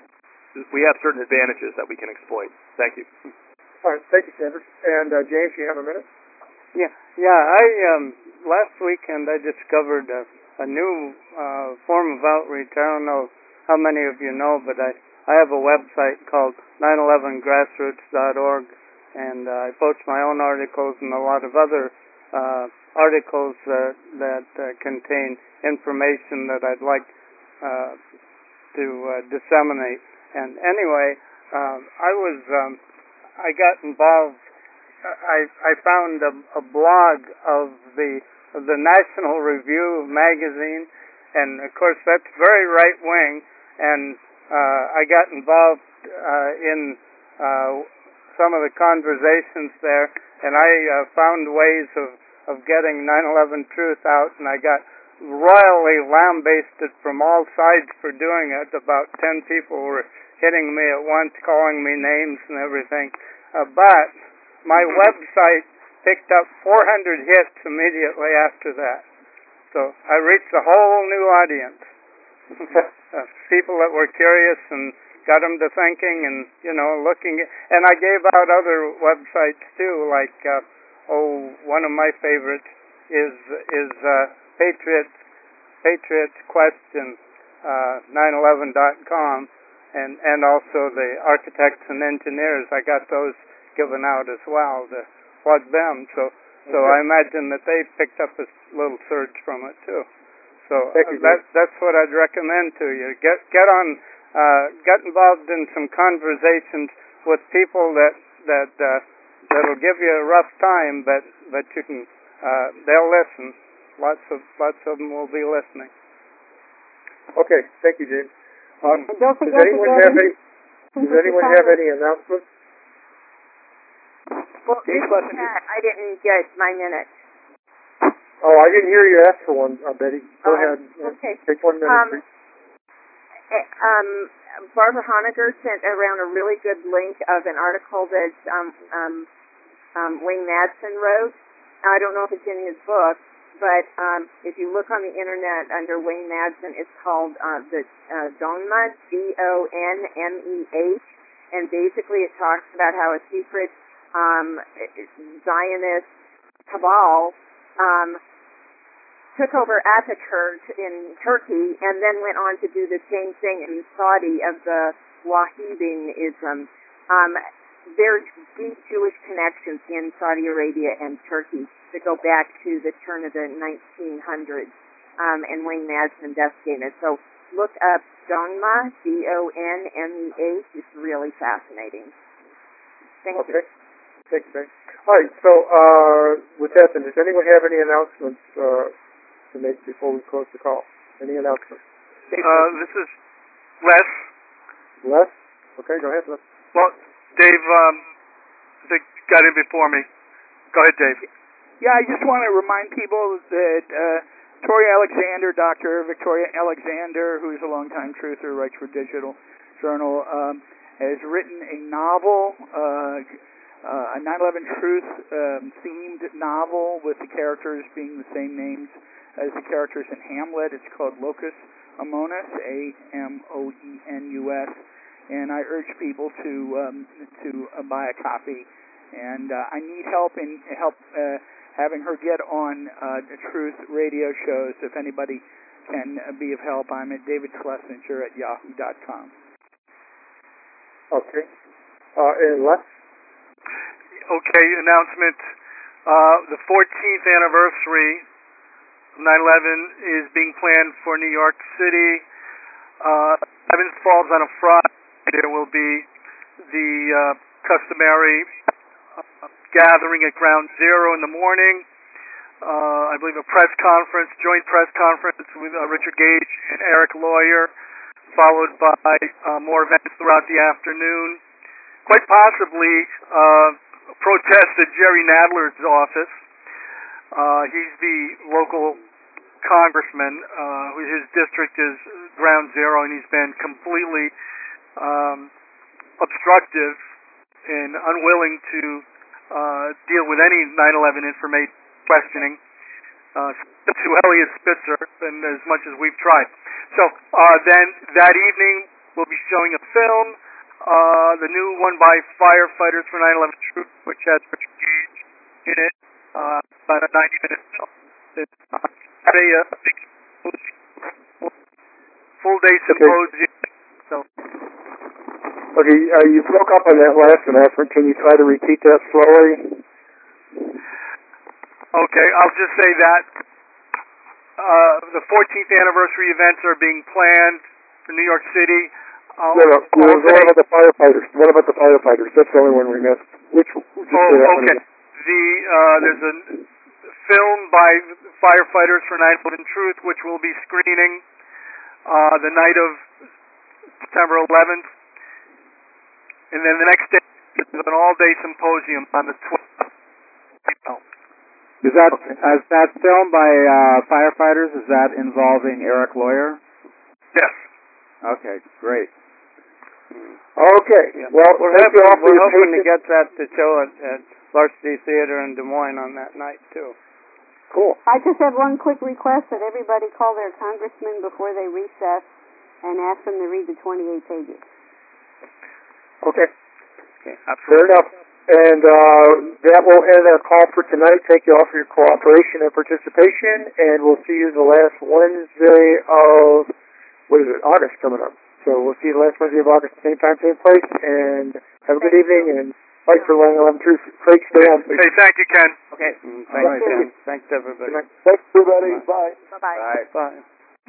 we have certain advantages that we can exploit. Thank you. All right, thank you, Sanders. And uh, James, you have a minute? Yeah, yeah. I um, last weekend I discovered a, a new uh, form of outreach. I don't know how many of you know, but I I have a website called nine eleven grassroots dot org, and uh, I post my own articles and a lot of other uh, articles that that uh, contain information that I'd like uh, to uh, disseminate. And anyway, uh, I was um, I got involved. I I found a, a blog of the of the National Review magazine, and of course that's very right wing. And uh, I got involved uh, in uh, some of the conversations there, and I uh, found ways of of getting nine eleven truth out, and I got royally lambasted from all sides for doing it. About ten people were hitting me at once, calling me names and everything. Uh, but my website picked up four hundred hits immediately after that. So I reached a whole new audience. uh, people that were curious and got them to thinking and, you know, looking. And I gave out other websites too, like, uh, oh, one of my favorites, is is uh, Patriots Patriots Question uh, nine eleven dot com, and and also the Architects and Engineers. I got those given out as well to plug them. So so okay. I imagine that they picked up a little surge from it too. So uh, that that's what I'd recommend to you. Get get on uh, get involved in some conversations with people that that uh, that'll give you a rough time, but but you can uh, they'll listen. Lots of lots of them will be listening. Okay, thank you, James. Um, and don't forget does anyone to have any? Does anyone have any announcements? Well, this is Pat. I didn't get my minute. Oh, I didn't hear you ask for one, uh, Betty. Go uh, ahead. Okay. Take one minute, um, please. Um, Barbara Honegger sent around a really good link of an article that um, um, um, Wayne Madsen wrote. I don't know if it's in his book, but um, if you look on the internet under Wayne Madsen, it's called uh, the uh, Donma, D O N M E H, and basically it talks about how a secret um, Zionist cabal um, took over Atatürk in Turkey and then went on to do the same thing in Saudi of the Wahhabism. Um, there's deep Jewish connections in Saudi Arabia and Turkey that go back to the turn of the nineteen hundreds, um, and Wayne Madsen investigated. So look up Donma, D O N M E H. It's really fascinating. Thank okay. you. Thanks, Betty. All right, so uh, with that, then, does anyone have any announcements uh, to make before we close the call? Any announcements? Uh, this is Les. Les? Okay, go ahead, Les. Well, Dave, um, I think got in before me. Go ahead, Dave. Yeah, I just want to remind people that uh, Victoria Alexander, Doctor Victoria Alexander, who's a longtime truther, writes for Digital Journal, um, has written a novel, uh, uh, a nine eleven Truth um, themed novel with the characters being the same names as the characters in Hamlet. It's called Locus Amoenus, A M O E N U S, and I urge people to um, to uh, buy a copy. And uh, I need help in help uh, having her get on uh, the Truth radio shows. If anybody can uh, be of help, I'm at david schlesinger at yahoo dot com. Okay. Uh, and Les? Okay, announcement. Uh, the fourteenth anniversary of nine eleven is being planned for New York City. Uh, eleventh falls on a Friday. There will be the uh, customary uh, gathering at Ground Zero in the morning. Uh, I believe a press conference, joint press conference with uh, Richard Gage and Eric Lawyer, followed by uh, more events throughout the afternoon. Quite possibly uh, a protest at Jerry Nadler's office. Uh, he's the local congressman. Uh, his district is Ground Zero, and he's been completely um, obstructive and unwilling to uh, deal with any nine eleven information questioning uh, to Elliot Spitzer, and as much as we've tried. So uh, then that evening we'll be showing a film, uh, the new one by Firefighters for nine eleven Truth, which has Richard Gage in it, uh, about a ninety minute film. It's uh, a uh, big full day symposium. Okay. So. Okay, uh, you broke up on that last announcement. Can you try to repeat that slowly? Okay, I'll just say that uh, the fourteenth anniversary events are being planned for New York City. Uh, no, no, no what about the firefighters? What about the firefighters? That's the only one we missed. Which? Oh, okay. The uh, there's a film by Firefighters for nine eleven Truth, which will be screening uh, the night of September eleventh, and then the next day is an all-day symposium on the twelfth. Is that as that film by uh, Firefighters? Is that involving Eric Lawyer? Yes. Okay, great. Okay. Well, we're hoping, we're hoping to get that to show at, at Varsity Theater in Des Moines on that night too. Cool. I just have one quick request that everybody call their congressman before they recess and ask them to read the twenty-eight pages. Okay. Okay. Fair enough. And uh, that will end our call for tonight. Thank you all for your cooperation and participation, and we'll see you the last Wednesday of, what is it, August coming up. So we'll see you the last Wednesday of August, same time, same place, and have a good evening, and fight for nine eleven Truth. Craig, stay on, please. Hey, thank you, Ken. Okay. Mm, All thanks, right. Ken. Thanks, everybody. Thanks, everybody. Bye. Bye-bye. Bye.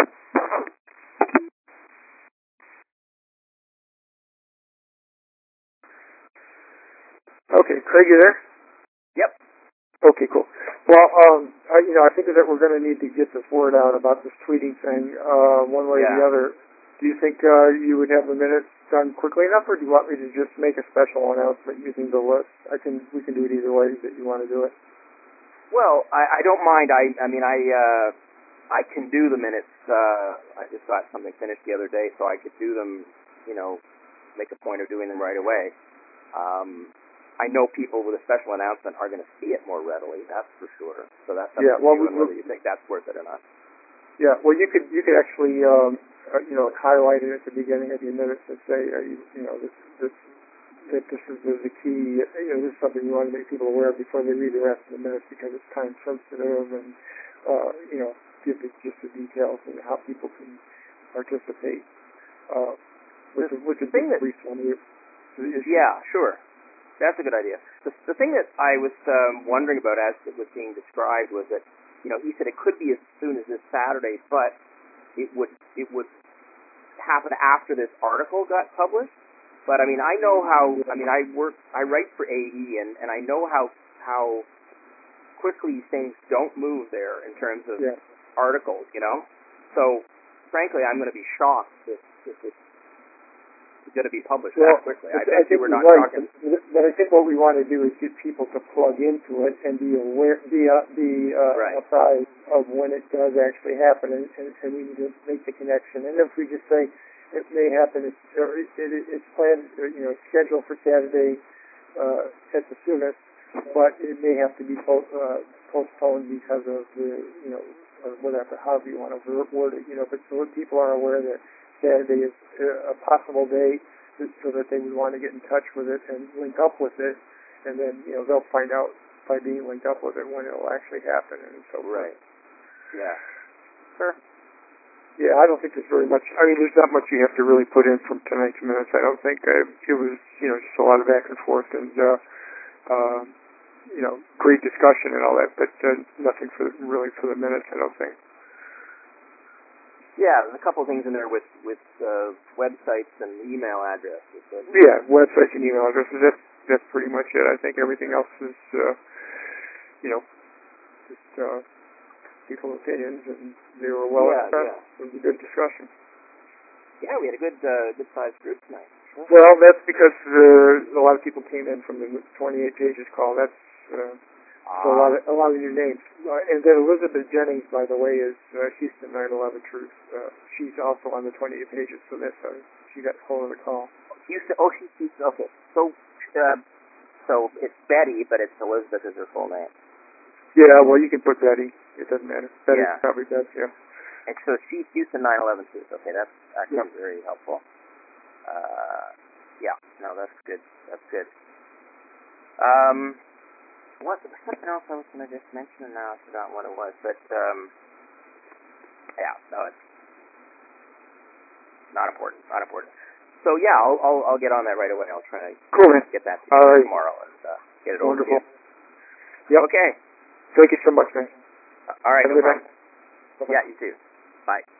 Okay, Craig, you there? Yep. Okay, cool. Well, um, I, you know, I think that we're going to need to get this word out about this tweeting thing, uh, one way or the Yeah. other. Do you think uh, you would have the minutes done quickly enough, or do you want me to just make a special announcement using the list? I can, we can do it either way that you want to do it. Well, I, I don't mind. I, I mean, I, uh, I can do the minutes. Uh, I just got something finished the other day, so I could do them. You know, make a point of doing them right away. Um, I know people with a special announcement are going to see it more readily. That's for sure. So that's up Yeah, to well, you we- and whether you think that's worth it or not. Yeah, well, you could you could actually um, uh, you know highlight it at the beginning of your minutes and say uh, you, you know this this that this is the, the key. You know, this is something you want to make people aware of before they read the rest of the minutes because it's time sensitive and uh, you know give the, just the details and how people can participate. Uh, which is which is The thing that- brief on the, the issue. Yeah, sure. That's a good idea. The, the thing that I was um, wondering about as it was being described was that, you know, he said it could be as soon as this Saturday, but it would it would happen after this article got published. But I mean, I know how. I mean, I work, I write for A E, and and I know how how quickly things don't move there in terms of Yeah. articles. You know, so frankly, I'm going to be shocked if if it's going to be published Well, that quickly. I I bet you think we're you're not right, talking. but, but I think what we want to do is get people to plug into it and be aware, be uh, be uh, Right. apprised of when it does actually happen, and, and, and we need to make the connection. And if we just say it may happen, it's, or it, it, it's planned, or, you know, scheduled for Saturday uh, at the soonest, but it may have to be po- uh, postponed because of the, you know, or whatever, however you want to word it, you know. But so that people are aware that Saturday is uh, a possible day, so that they would want to get in touch with it and link up with it, and then you know they'll find out by being linked up with it when it will actually happen and so forth. Right. Yeah. Sure. Yeah, I don't think there's very much. I mean, there's not much you have to really put in from tonight's minutes. I don't think uh, it was you know just a lot of back and forth and uh, uh, you know great discussion and all that, but uh, nothing for really for the minutes. I don't think. Yeah, there's a couple of things in there with with uh, websites and email addresses. But Yeah, websites and email addresses. That's that's pretty much it. I think everything else is, uh, you know, just uh, people's opinions, and they were well Yeah, expressed. yeah. It was a good discussion. yeah, we had a good uh, good sized group tonight. Sure. Well, that's because uh, a lot of people came in from the twenty-eight pages call. That's uh, so a lot of a lot of new names. Uh, and then Elizabeth Jennings, by the way, is uh, Houston nine eleven Truth. Uh, she's also on the twenty-eight pages, so that's how she got hold of the call. Houston. Oh, she's Houston. Okay, so uh, so it's Betty, but it's Elizabeth is her full name. Yeah, well, you can put Betty. It doesn't matter. Betty's Yeah. probably best. Yeah. And so she's Houston nine eleven Truth. Okay, that's actually Yeah. very helpful. Uh, yeah, no, that's good. That's good. Um. What, something else I was going to just mention, and now I forgot what it was, but, um, yeah, no, it's not important, not important. So, yeah, I'll, I'll, I'll get on that right away. I'll try to Cool, man. get that to All you right. tomorrow and uh, get it Wonderful. over to you. Yep. Okay. Thank you so much, man. All right, Have a no good problem. night. Bye-bye. Yeah, you too. Bye.